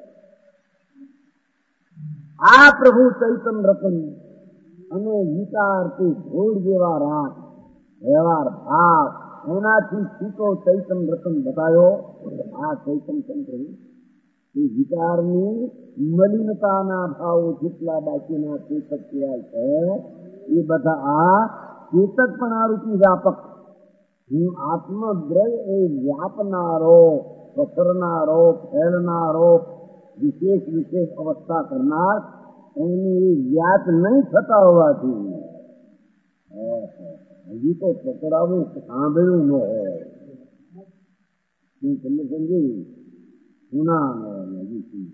આ પ્રભુ ચૈતન રતન અને વિચારથી ધૂળ જેવા રાગ વ્યવહાર ભાવ એનાથી સીધો ચૈતન રતન બતાવ્યો. આ ચૈતન તંત્ર એ વિચારની મલિનતાના ભાવો જેટલા બાકીના ચેતક કહેવાય છે એ બધા આ ચેતક પણ આ રૂપી વ્યાપક હું આત્મદ્રય એ વ્યાપનારો પસરનારો ફેલનારો વિશેષ વિશેષ અવસ્થા કરનાર એની વ્યાપ નહીં થતા હોવાથી હજી તો પકડાવું સાંભળ્યું ન હોય તમને સમજી સુના હજી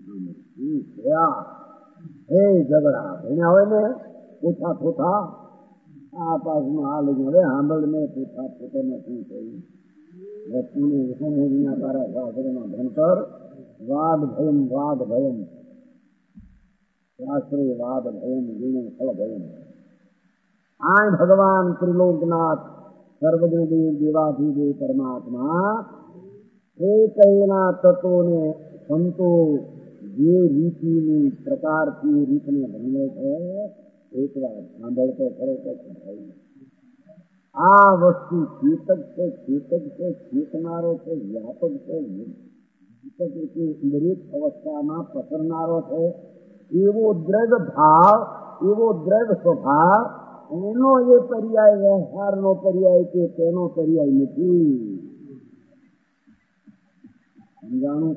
હે ઝઘડા ભણ્યા હોય ને પોતા પોતા આ પાસમાં આ લઈને હવે સાંભળ ને પોતા પોતાને શું થયું વસ્તુને સમૂહના તારા શાસ્ત્રમાં ભણતર વાદ ભયમ શાસ્ત્રે વાદ ભયમ ગુણ ફળ ભયમ આ ભગવાન ત્રિલોકનાથ સર્વજ્ઞ દેવ દેવાધિદેવ પરમાત્મા એકના તત્વોને સંતો જે રીતિની પ્રકારથી રીતને ભણે છે એક વાર સાંભળતો ખરો તો આ વસ્તુ ચેતક છે ચેતનારો છે વ્યાપક છે દરેક અવસ્થામાં પસરનારો છે એવો દ્રઢ ભાવ એવો દ્રઢ સ્વભાવ એનો એ પર્યાય વ્યવહારનો પર્યાય કે તેનો પર્યાય નથી. સમજાણું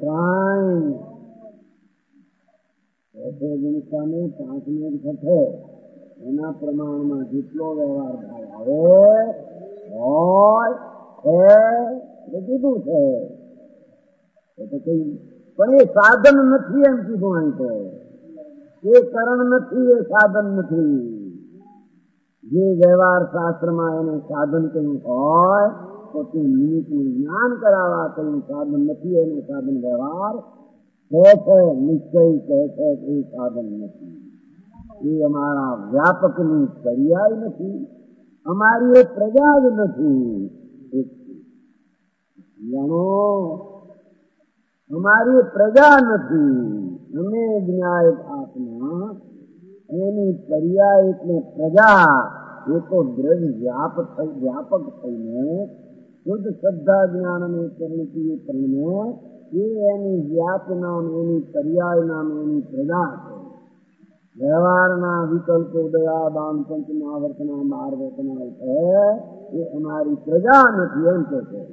કાંઈ ગણિતાને 5 મિનિટ થશે એના પ્રમાણમાં જેટલો વ્યવહાર ભાવ આવે હોય એ કીધું છે પણ એ સાધન નથી એમ કીધું અહીં તો એ કરણ નથી એ સાધન નથી. જે વ્યવહાર શાસ્ત્રમાં એને સાધન કહ્યું હોય તો તે નિમિત્તનું જ્ઞાન કરાવવા કહ્યું સાધન નથી એને સાધન વ્યવહાર કહે છે નિશ્ચય કહે છે એ સાધન નથી. એ અમારા વ્યાપકની પર્યાય નથી અમારી એ પ્રજા જ નથી. જાણો અમારી પ્રજા નથી અમે જ્ઞાયક આત્મા એની પર્યાય એટલે પ્રજા એ તો દ્રઢ વ્યાપક થઈને શુદ્ધ શ્રદ્ધા જ્ઞાન અને પરિણતિ કરીને એ એની વ્યાપ નામ એની પર્યાય નામ એની પ્રજા છે. વ્યવહારના વિકલ્પો દયા દાન પંચમા વર્તના 12 વર્તના છે એ અમારી પ્રજા નથી એમ કે છે.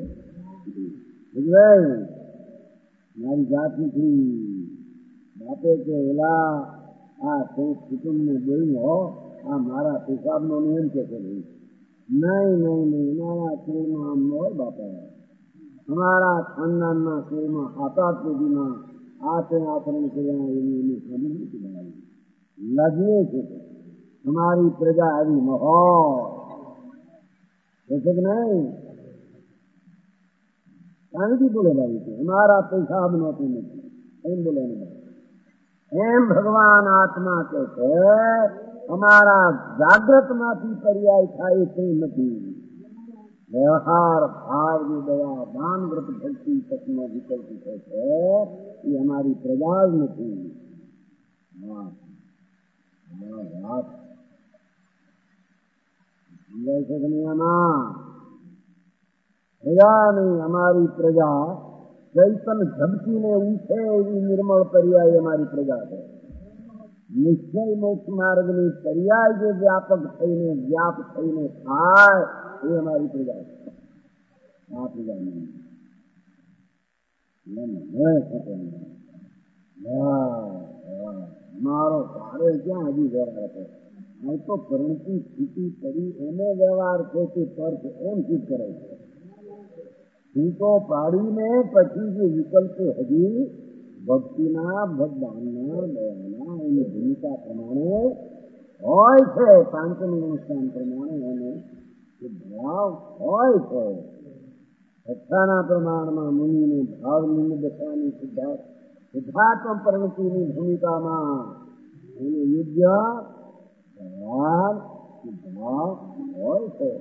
મારી જાત નથી બાપે કે એલા આ કુટુંબને બોલ્યું હો આ મારા પેશાબનો નિયમ છે કે નહીં અમારા કુળમાં આમ ન હોય બાપા અમારા ખાનદાનના કુળમાં 7 પેઢીમાં આચરણ કર્યા એની ખબર નથી બનાવી લાગીએ છે અમારી પ્રજા આવી ન હોય કે નહીં શાંતિ બોલે ભાઈ છે અમારા પેશાબ નહોતું નથી એમ બોલે એમ ભગવાન આત્મા કે છે અમારા જાગ્રતમાંથી પર્યાય થાય તે નથી. વ્યવહાર ભાવ દયા દાન વ્રત ભક્તિ તત્વનો વિકલ્પ છે એ અમારી પ્રજા જ નથી. સમજાય છે દુનિયામાં પ્રજા નહીં અમારી પ્રજા ચૈતન ઝબકીને ઉઠે એવી નિર્મળ પર્યાય અમારી પ્રજા છે. નિશ્ચય મોક્ષ માર્ગની પર્યાય જે વ્યાપક થઈને વ્યાપ થઈને થાય એ અમારી પ્રજા છે. આ પ્રજા મારો તારે ક્યાં હજી વ્યવહાર છે આ તો પરિણતિ સ્થિતિ કરી એને વ્યવહાર છે કે પર છે એમ ચીજ કરે છે. છૂટો પાડીને પછી જે વિકલ્પો હજી ભક્તિના ભગવાનના દયાના એની ભૂમિકા પ્રમાણે હોય છે. પાંચમી અનુષ્ઠાન પ્રમાણે એને ભાવ હોય છે છઠ્ઠાના પ્રમાણમાં મુનિને ભાવની દશાની સિદ્ધાત્મ પ્રવૃત્તિની ભૂમિકામાં એનું યોગ્ય ભાવ સિદ્ધાંત હોય છે.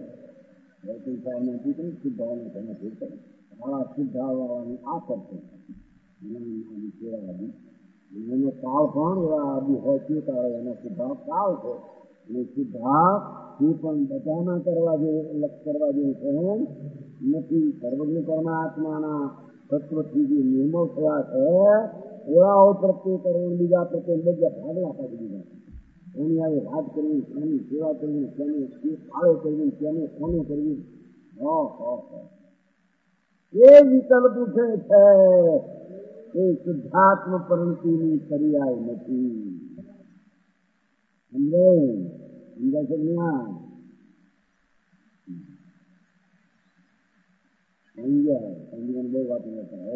સિદ્ધાવાની આ કરશે એનો કાળ પણ એવા આદિ હોય છે ત્યારે એનો સિદ્ધાંત કાળ છે. અને સિદ્ધાંત એ પણ બધાના કરવા જેવું છે નથી. સર્વજ્ઞ પરમાત્માના તત્વથી જે નિર્મળ થયા છે એવાઓ પ્રત્યે કરવું, બીજા પ્રત્યે બધા ભાગલા પાડી દીધા. એની આવી વાત કરવી, એની સેવા કરવી, તેને ફાળો કરવી, તેને કોને કરવી, એ વિકલ્પ પૂછે છે એ શુદ્ધાત્મ પ્રવૃત્તિની પર્યાય નથી. સમજાય છે જ્ઞાન સમજણ બહુ વાત કરતા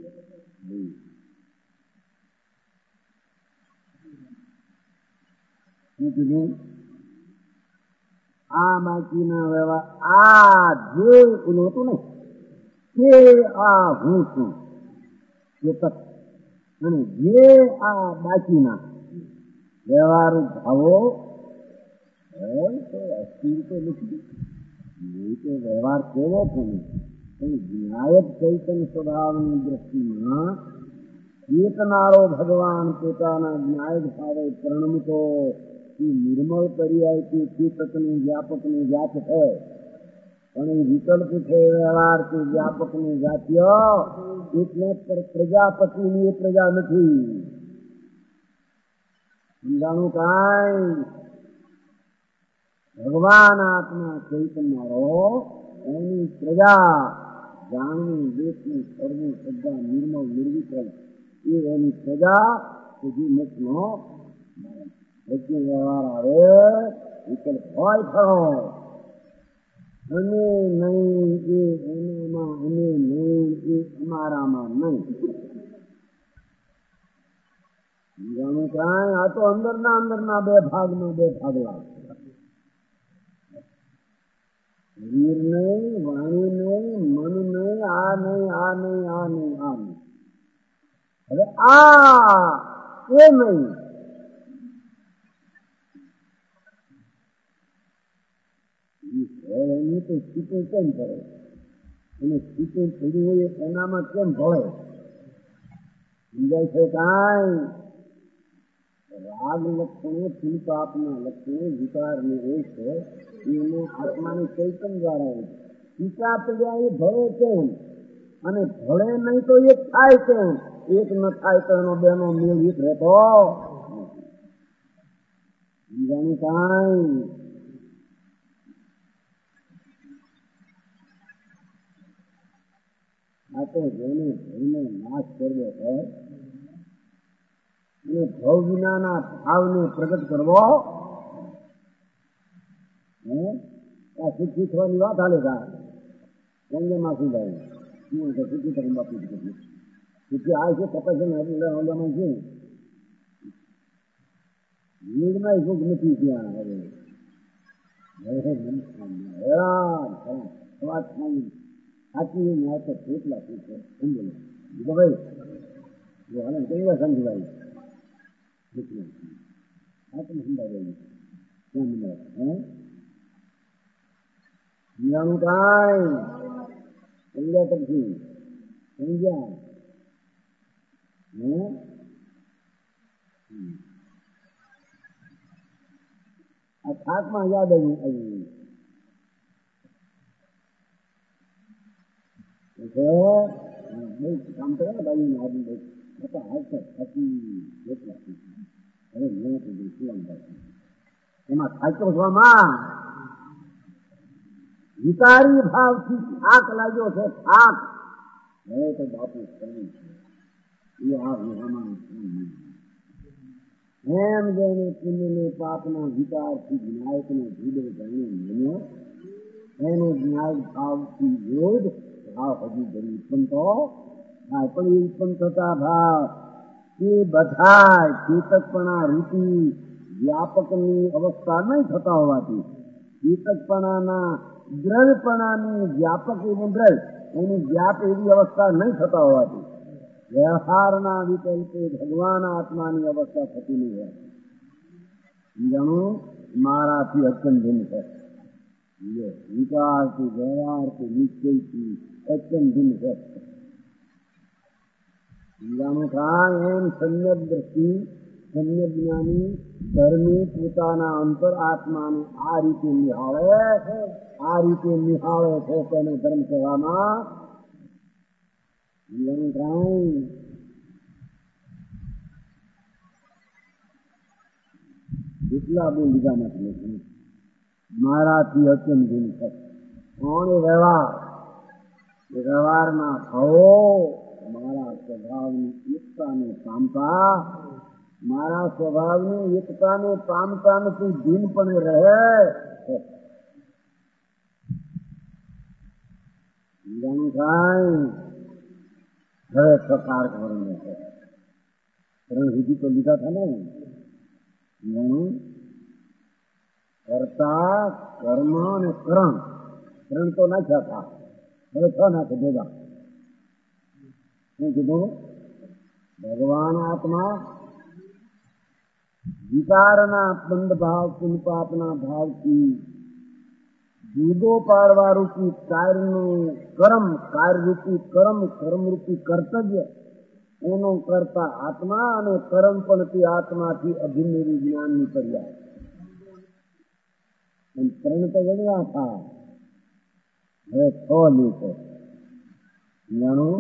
આ બાકીના વ્યવહાર આ જે પેલું હતું ને તે આ હું છું ચેતક, અને જે આ બાકીના વ્યવહાર ભાવો હોય તો અસ્થિર તો નથી. એ તો વ્યવહાર કેવો છે ને પણ જ્ઞાયક ચૈતન્ય સ્વભાવની દ્રષ્ટિમાં ચેતનારો ભગવાન પોતાના જ્ઞાયક ભાવે પ્રણમતો એ નિર્મળ પર્યાયથી ચેતકની વ્યાપકની જાત છે. પણ એ વિકલ્પ છે વ્યવહાર કે વ્યાપકની જાત્ય એટલે પ્રજાપતિની એ પ્રજા નથી. સમજાણું કાંઈ? ભગવાન આત્મા ચૈતન્યરો એની પ્રજા જાણવું, દેખવું, કરવું, શ્રદ્ધા, નિર્મળ, નિર્વિકલ્પ એ એની પ્રજા સુધી મુખનો વચ્ચે વ્યવહાર આવે વિકલ્પ હોય ખરો. અને નહીં એ એનામાં, અને નહીં એ અમારામાં નહીં. સમજાણું કાંઈ? આ તો અંદરના બે ભાગમાં બે ભાગલા. શરીર નહીં, વાણી નહીં, મન નહીં, આ નહીં, આ નહીં, આ નહીં, આ નહીં. હવે આ એ નહીં. એની તો સ્થિતિ કેમ પડે? એને સ્થિતિ પડી હોય એનામાં કેમ ભળે? સમજાય છે કાંઈ? રાગ લક્ષણો, ચિંતાપના લક્ષણો, વિકારને એ છે એને આત્માની ચૈતન્ય દ્વારા ટીકા પડ્યા એ ભળે કેમ? અને ભળે નહીં તો એક થાય કેમ? એક ન થાય તો એનો બેનો મેળ એક રહેતો. સમજાણું કાંઈ? આ તો જેને ભયનો નાશ કરવો હોય અને ભવ વિનાના ભાવને પ્રગટ કરવો, આ શિક્ષિત થવાની વાત હાલે ગંગે માસી ભાઈ શિક્ષિત બાપુ શિક્ષી આ છે તપાસમાં છે નીડમાં સુખ નથી ત્યાં. હવે વાત સાચી ન્યાય તો કેટલા પૂછે ભાઈ જો હાલે કઈ વાર સમજવાય સમજાણું કાંઈ? સમજ્યા પછી સમજ્યા? આ થાકમાં યાદ આવ્યું કામ કરે ને બાજુ આજુ હાલશે થાકી કેટલા હવે મેં કીધું શું એમાં થાક્યો છમાં વિકારી ભાવથી થાક લાગ્યો છે. થાક હવે તો બાપુ કરવું છે એ આ વિહામાં એમ જેને પુણ્યને પાપના વિકારથી જ્ઞાયકને જુદો જાણી બન્યો એને જ્ઞાયક ભાવથી યોગ ભાવ હજી ઘણી ઉત્પન્ન તો થાય. પણ એ ઉત્પન્ન થતા ભાવ એ બધા ચેતકપણા રૂપી વ્યાપકની અવસ્થા નહીં થતા હોવાથી ચેતકપણાના દ્રવ્યપણાની વ્યાપક એવું દ્રવ્ય એની વ્યાપ એવી અવસ્થા નહીં થતા હોવાથી વ્યવહારના વિકલ્પે ભગવાન આત્માની અવસ્થા થતી નહીં હોય. જાણું મારાથી અચન ભિન્ન છે. વિકારથી વ્યવહારથી નિશ્ચયથી અચન ભિન્ન છે. જાણું એમ સમ્યક દ્રષ્ટિ સમ્યક જ્ઞાની ધર્મી પોતાના અંતર આત્માને આ રીતે નિહાળે છે તેને ધર્મ કહેવામાં. કેટલા બહુ લીધા નથી મારાથી અચન ભિન્ન છે. કોણ વ્યવહારના ભાવો મારા સ્વભાવની એકતાને પામતા, મારા સ્વભાવની એકતાને પામતા નથી, ભિન્ન પણ રહે. હવે પ્રકાર કરવાનો છે. ત્રણ વિધિ તો લીધા था ને, કર્તા કર્મ અને કરણ. ત્રણ તો નાખ્યા હતા, હવે 6 નાખે ભેગા. શું કીધું? ભગવાન આત્મા વિકારના બંધ ભાવ પુનપાપના ભાવથી જુદો પાડવા રૂપી કાર્યનું કાર્યરૂપી કર્મરૂપી કર્તવ્ય એનો કરતા આત્મા અને કર્મ પણ તે આત્માથી અભિન્ન જ્ઞાનની પર્યાય. ત્રણ તો ગણ્યા હતા, હવે 6 લીધો. જાણું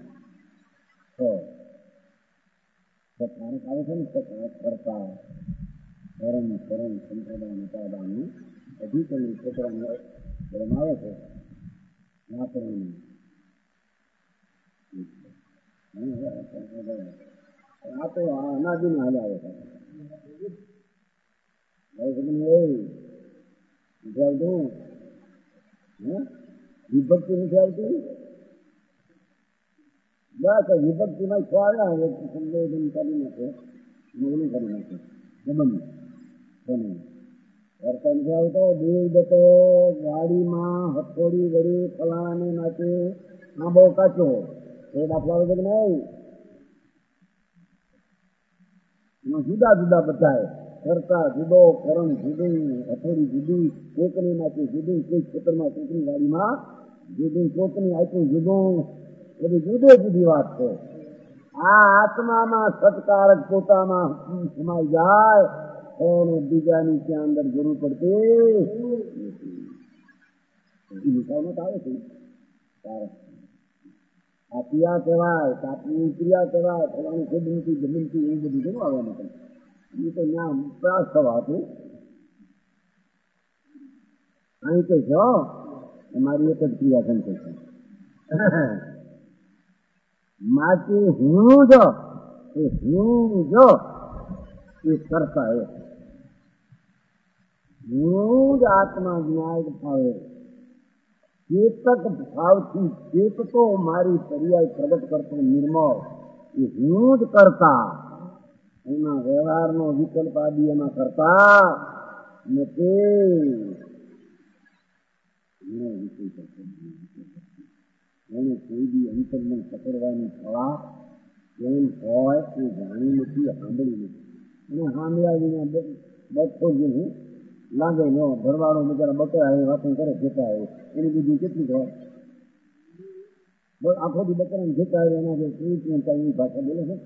આવે છે ને કરતા કર્મ સંપ્રદાય ઉપાદાનનું અધિકરણ છોકરાને આવે છે. આ તો અનાદિને હાલે આવે છે. નથી આવતું, વિભક્તિ નથી આવતી. બસ વિભક્તિમાં 6 આવ્યા, સંબોધન કરી નાખે, ઓલું કરી નાખે. વર્તન નથી આવતો. દેવદત્તો ગાડીમાં હથોડી વળી ફલાણાને નાખે, આ બહુ કાચો એ દાખલા આવે છે કે નહીં? એમાં જુદા જુદા બધાય કરતા જુદો, કર્મ જુદું, હથોડી જુદી, કોકની નાખી જુદું, કોઈ ખેતરમાં કોકની ગાડીમાં જુદું, કોકની આપ્યું જુદું, બધી જુદી વાત છે. આ આત્મામાં સત્કારક પોતામાં સમાઈ જાય એને બીજાની ત્યાં અંદર જરૂર પડતી આવે છે. આ ક્રિયા કહેવાય, કાપની ક્રિયા કહેવાય, ફલાણી ખોદનીથી જમીનથી એવું બધું કેવું આવે નથી. એ તો ત્યાં ત્રાસ થવા હતું. અહીં તો છો તમારી એક જ ક્રિયા સંકેત છે. માટી હું જો એ કરતા હું જ આત્મા જ્ઞાન ભાવે ચેતક ભાવથી ચેતતો મારી પર્યાય પ્રગટ કરતો નિર્મળ એ હું જ કરતા. એના વ્યવહારનો વિકલ્પ આદિ એમાં કરતા ને તે એને કોઈ બી અંતરને પકડવાની કળા કેમ હોય એ જાણી નથી, સાંભળી નથી. અને સાંભળ્યા વિના બચો જ નહીં લાગે ન ઘરવાળો બિચારા બકરા એ વાતો કરે જતા હોય એની બધી કેટલી હોય. આખો દી બકરાને જતા હોય એના જે એવી ભાષા બોલે છે.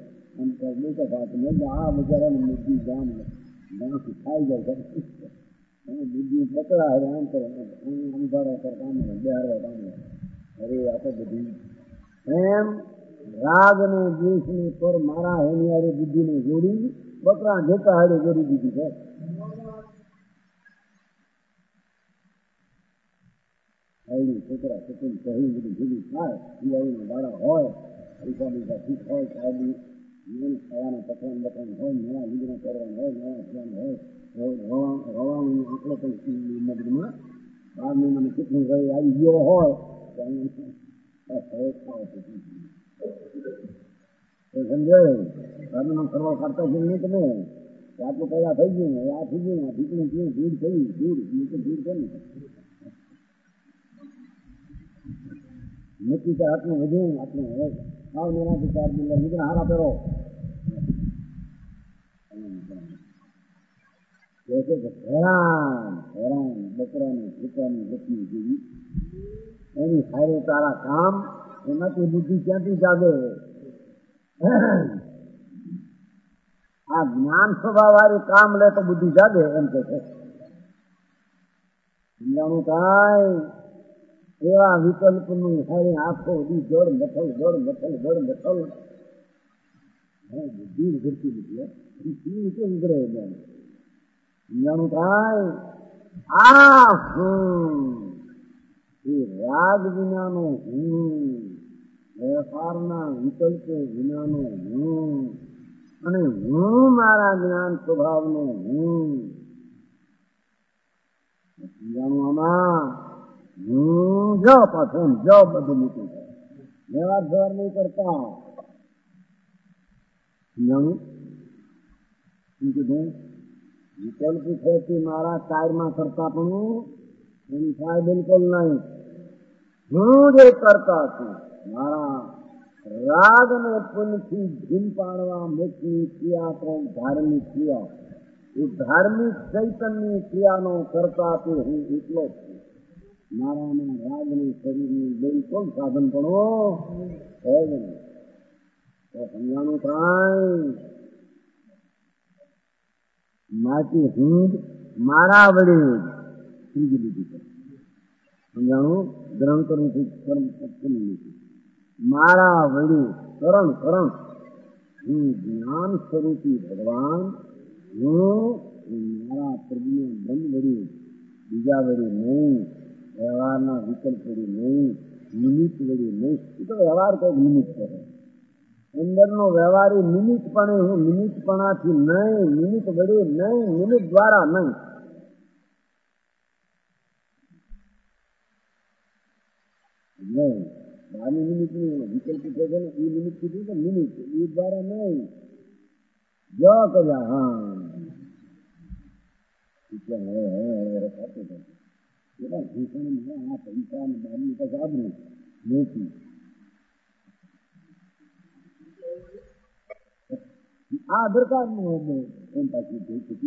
આ બિચારાની બુદ્ધિ ગામ ખાઈ જાય બુદ્ધિ બકરા હવે આમ કરે અંધારા પર કામ બેહારવા કામ. અરે આ તો બધી એમ રાગ ને દ્વેષ ને પર મારા હેનિયારે બુદ્ધિને જોડી બકરા જતા હારે જોડી દીધી છે. છોકરા છોકરી કહી બધું ભેગું થાય, દિવાળીના દાડા હોય, પૈસા પૈસા ઠીક હોય, સાહેબી ખાવાના પકવાન બકવાન હોય, નવા લીગડા કરવાના હોય, નવા થવાનું હોય, રવાનો આંકડો પણ મગજમાં 12 મહિનામાં કેટલું રહી આવી ગયો હોય સમજાય. ઘરનો ફરવા કાઢતા છે નહીં તમે આટલું પહેલા થઈ ગયું ને આ થઈ ગયું ભીતનું ભીડ થઈ ભીડ થઈ નક્કી કર હાથમાં વધ્યું આપણે હવે સાવ નાનાથી 4 દિન લીધે હારા પહેરો હેરાન હેરાન બકરાની કૂતરાની ગતિ જેવી એની સારું તારા કામ એમાંથી બુદ્ધિ ક્યાંથી જાગે? આ જ્ઞાન સ્વભાવ વાળી કામ લે તો બુદ્ધિ જાગે એમ કે છે. સમજાણું કાંઈ એવા વિકલ્પનું હારી આંખો દી જળ મથલ બુદ્ધિ ઘડતી બુદ્ધિ કેમ ઉગરે સમજાણું કાંઈ આ એ રાગ વિનાનો હું, વેપારના વિકલ્પો વિનાનો હું, અને હું મારા જ્ઞાન સ્વભાવનો હું. સમજાણું આમાં હું જો પાછો જો બધું મૂકી વ્યવહાર વ્યવહાર નહીં કરતા. સમજાણું શું કીધું? વિકલ્પ છે કે મારા કાર્યમાં કરતા પણ એની થાય બિલકુલ નહીં. હું જે કરતા છું મારા રાગ ને પુનથી ધીમ પાડવા મુખની ક્રિયા તો ધાર્મિક ક્રિયા, એ ધાર્મિક ચૈતન્ય ક્રિયાનો કરતા તો હું એટલો જ છું. મારામાં રાગની શરીરની બિલકુલ સાધન પણ છે જ નહીં. તો સમજાણું કાંઈ માથી હું મારા વડે ત્રીજી લીધી છે. સમજાણું? ગ્રહણ કરું છું મારા વડે કરણ હું જ્ઞાન સ્વરૂપી ભગવાન હું મારા પ્રજ્ઞા બ્રહ્મ વડે બીજા વડે નહીં, વ્યવહારના વિકલ્પ વડે નહીં, નિમિત્ત વડે નહીં. એ તો વ્યવહાર કોઈ નિમિત્ત કરે અંદરનો વ્યવહાર એ નિમિત્તપણે હું નિમિત્તપણાથી નહીં, નિમિત્ત વડે નહીં, નિમિત્ત દ્વારા નહીં. બહારની નિમિત્ત નહીં, વિકલ્પ છે ને એ નિમિત્ત કીધું કે નિમિત્ત એ દ્વારા નહીં. જો કર્યા હા એટલે હવે ખાતું છે એવા ભૂષણ આ પૈસા ને બારની પાસે આબરું નથી. આ દરકાર નું એમ પાછી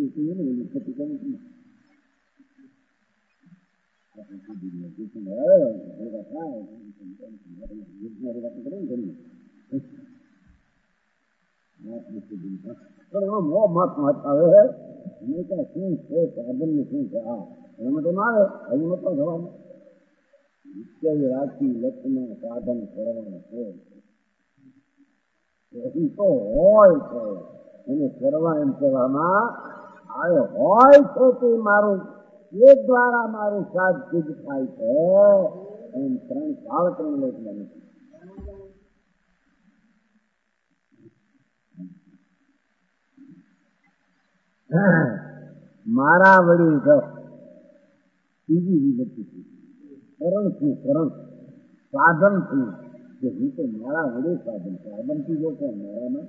આવે શું છે સાધન ને શું છે? હા એમાં તો ના આવે હજુ નતો જવાનું. નિશ્ચય રાખી લક્ષમાં સાધન કરવાનું છે તો હોય છે એને કરવા એમ કહેવામાં આવે હોય છે કે મારું એ દ્વારા મારું સાજ સિદ્ધ થાય છે એમ 3 લોક બને છે. મારા વડી ત્રીજી વિભક્તિ કરણ સાધન થી કે હું તો મારા વડે સાધન થી જો છે મારામાં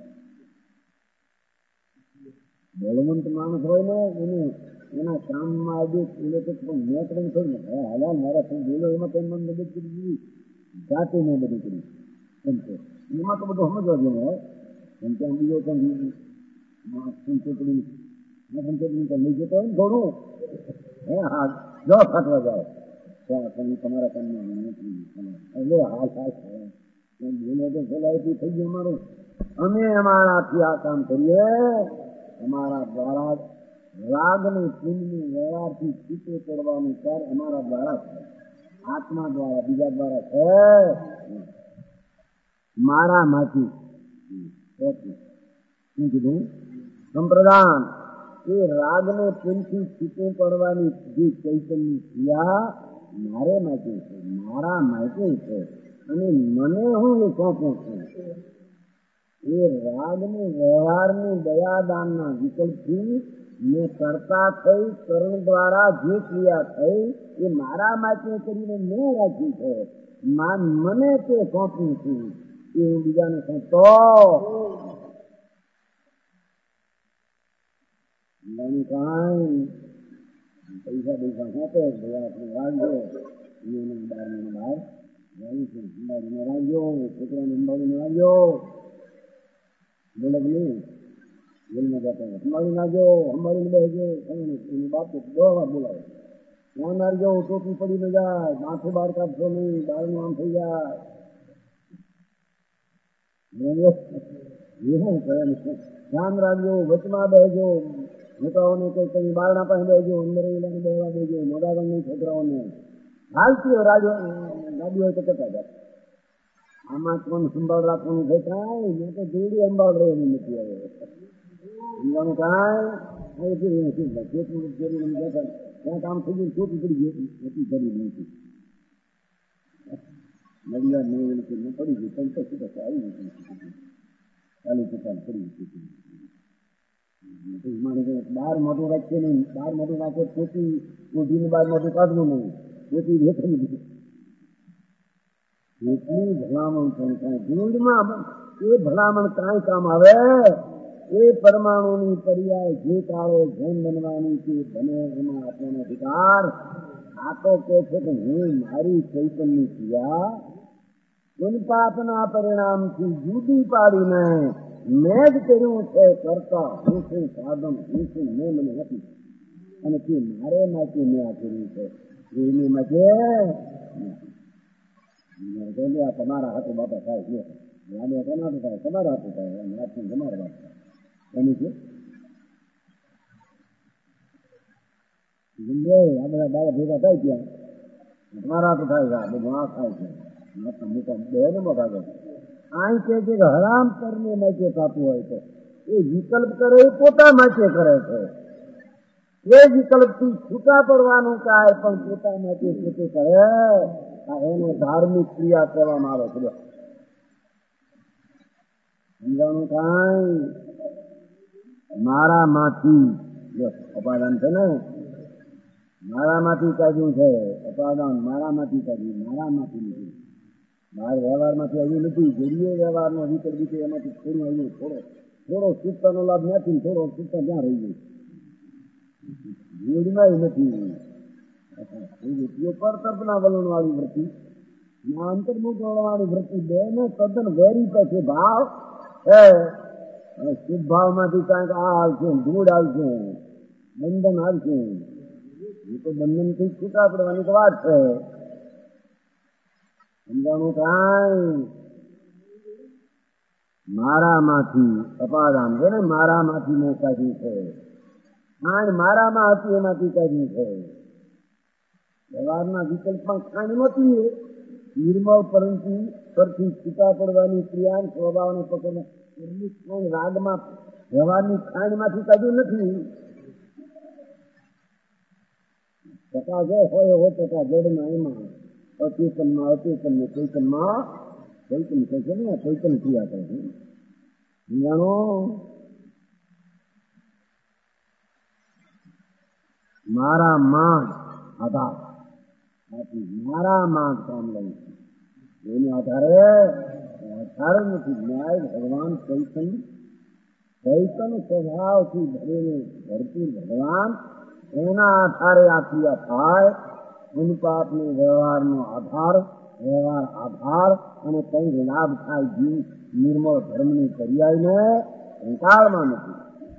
બળવંત માણસ હોય ને એને એના કામમાં આજે મેં થોડું ને હાલા મારા શું બોલો એમાં કઈ મન મદદ કરી દીધી જાતે મેં બધું કર્યું એમ છે. એમાં તો બધું સમજવા જેવું હોય એમ કે બીજો પણ લઈ જતો હોય ને થોડું હે હા જો ફાટવા જાય ત્યાં તમારા કામમાં એટલે હાલ બોલો તો ફેલાયથી થઈ ગયું અમારું. અમે અમારાથી આ કામ કરીએ અમારા દ્વારા રાગ ને પુણ્યની વ્યવહારથી ચીતે પડવાનું કાર્ય અમારા દ્વારા છે, આત્મા દ્વારા બીજા દ્વારા છે. મારામાંથી શું કીધું? સંપ્રદાન એ રાગને પુનથી ચીતે પડવાની જે ચૈતન્ય ક્રિયા મારે માટે છે, મારા માટે છે અને મને હું એ સોંપું છું. એ રાગની વ્યવહારની દયાદાનના વિકલ્પથી મેં કરતા થઈ કરણ દ્વારા જે ક્રિયા થઈ એ મારા માટે કરીને મેં રાખી છે, મને તે સોંપ્યું છું એ હું બીજાને સોંપતો કાંઈ પૈસા સોંપે ભાઈ આપણે રાખજો 12 મહિના બહાર અંબાડીને રાખજો, છોકરાને અંબાડીને રાખજો, બોલે કે નહીં જેલમાં જતા અંબાડી નાખજો, અંબાડીને બેસજો, એની બાપ દોવા બોલાવે, ધ્યાન રાખજો, ટોપી પડીને જાય, માથું બહાર કાઢશો નહીં, બહારનું આમ થઈ જાય. ધ્યાન રાખજો, વચમાં બેસજો, મોટાઓને કઈ બારણા પાસે બેસજો, અંદર બેસવા દેજો, મોટાભાગની છોકરાઓને હાલતી ગાડી હોય તો કરતા જાય. આમાં કોણ સંભાળ રાખવાનું છે? કાંઈ મેં તો જોડી સંભાળ રહેવાની નથી. હવે સમજાનું કાંઈ ત્યાં કામ થઈ ગયું, ચોટી પડી ગયું નથી, કરી નથી નડિયાદ નહીં પડી ગયું, પણ તો શું આવી નથી, ચાલુ ચકાલ પડી ગયું. બહાર મોટું રાખશે નહીં, બહાર મોટું રાખે ચોટી ઓઢીને બહાર મોટું કાઢવું નહીં, ચોટી વેઠવી દીધું. એટલી ભલામણ પણ ભૂંડમાં એ ભલામણ કાંઈ કામ આવે? એ પરમાણુની પર્યાય જે કાળે જેમ બનવાની છે બને એમાં આપણને અધિકાર. આ તો કે છે કે હું મારી ચૈતન્ય ક્રિયા પુનપાપના પરિણામથી જુદી પાડીને મેં જ કર્યું છે કરતા, હું છું સાધન, હું છું મેં મને નથી, અને તે મારે માટે મેં આ કર્યું છે, એની માટે તમારા હાથે બાપા થાય છે, યાદ કોના થાય? તમારા હાથે થાય, હાથથી તમારા બાપ થાય એની છે. આ બધા દાદા ભેગા થાય ત્યાં તમારા હાથે થાય છે, બધું આ થાય છે, બે ને મોટા છે. આ કહે છે કે હરામ કરને માટે થતું હોય તો એ વિકલ્પ કરે એ પોતા માટે કરે છે. એ વિકલ્પથી છૂટા પડવાનું કાંઈ પણ પોતા માટે પોતે કરે, એને ધાર્મિક ક્રિયા કરવામાં આવે છે. સમજાનું કાંઈ મારામાંથી અપાદાન છે ને, મારામાંથી કાઢ્યું છે અપાદાન, મારામાંથી કાઢ્યું, મારામાંથી નથી, બહાર વ્યવહારમાંથી આવ્યું નથી. જરીએ વ્યવહારનો વિકલ્પ વિશે એમાંથી થોડું આવ્યું, થોડો સૂત્રનો લાભ નથી, થોડો સૂત્ર ક્યાં રહી ગયું, જોડમાં નથી. પરતર્પના વલણ વાળી વૃત્તિ, અંતર્મુખ વળવાની વૃત્તિ, બે ને તદ્દન વેરી છે. ભાવ શુદ્ધ ભાવમાંથી કાંઈક આ આવશે, ધૂળ આવશે, બંધન આવશે, એ તો બંધનથી છૂટા પડવાની તો વાત છે. સમજાણું કાંઈ મારામાંથી અપાદાન છે ને, મારામાંથી મેં કાઢ્યું છે, ખાંડ મારામાં હતી એમાંથી કાઢ્યું છે. વ્યવહારના વિકલ્પમાં ખાંડ નહોતી, નિર્મળ પરંતુ પરથી છૂટા પડવાની ક્રિયા સ્વભાવને પકડને રાગમાં વ્યવહારની ખાંડમાંથી કાઢ્યું નથી. ટકા જે હોય એવો ટકા જડના એમાં અચેતનમાં અચેતનને ચૈતનમાં ચૈતન કહે છે ને, ચૈતન ક્રિયા કહે છે. જાણો મારા માં આધાર, મારા માં કામ લઉં છું એને આધારે નથી. ન્યાય ભગવાન ચૈતન સ્વભાવથી ભરેલું ભરપૂર ભગવાન, એના આધારે આ ક્રિયા થાય. પુનપાપનો વ્યવહારનો આધાર, વ્યવહાર આધાર, અને કઈ લાભ થાય જીવ નિર્મળ ધર્મની પર્યાયને કંટાળમાં નથી.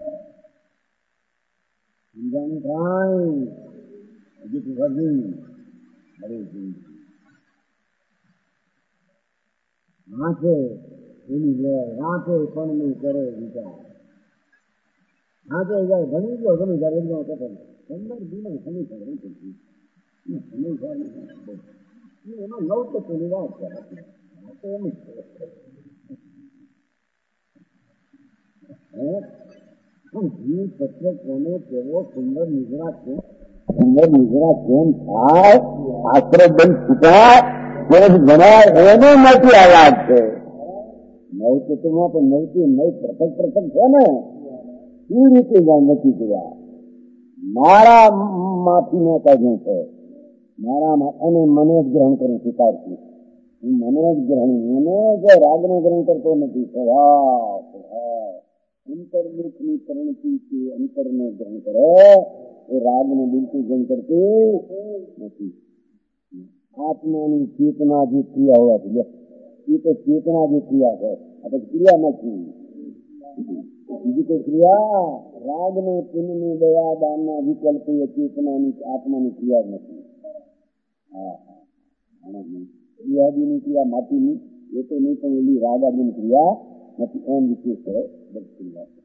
સમજાનું કાંઈ હજુ તો વર્ગી વાંચે એની વાંચે પણ નહીં કરે વિચાર, વાંચે જાય ભણી ગયો ગમે ત્યારે એકદમ કથન 15 દિન સમીક્ષા રહી શકતી એમાં નવ તો પેલી વાત છે. એમ જ પણ જીવ તત્વ કોને કેવો સુંદર નિગ્રહ છે, સુંદર નિગ્રહ કેમ થાય, આશ્રય બંધ છૂટા કેમ ગણાય, એને માટે આ વાત છે. નવ તત્વમાં તો નવથી નવ પૃથક છે ને, એ રીતે નક્કી કર્યા. મારા માંથી મેં કાઢ્યું છે, મારા અને મને જ ગ્રહણ કરું સ્વીકાર છું. હું મને જ ગ્રહણ, મને જ રાગને ગ્રહણ કરતો નથી. સ્વભાવ અંતર્મુખની પરિણતિ અંતરને ગ્રહણ કરે, એ રાગને બિલકુલ ગ્રહણ કરતી નથી. આત્માની ચેતના જે ક્રિયા હોવાથી એ તો ચેતના જે ક્રિયા છે, આ તો ક્રિયા નથી. બીજી કોઈ ક્રિયા રાગ ને પુન ને દયા દાન ના વિકલ્પ એ ચેતનાની આત્માની ક્રિયા નથી. ક્રિયાદીની ક્રિયા માટીની એ તો નહીં, પણ એની રાગાદીની ક્રિયા નથી. એમ વિશેષ છે બધી ક્રિયા.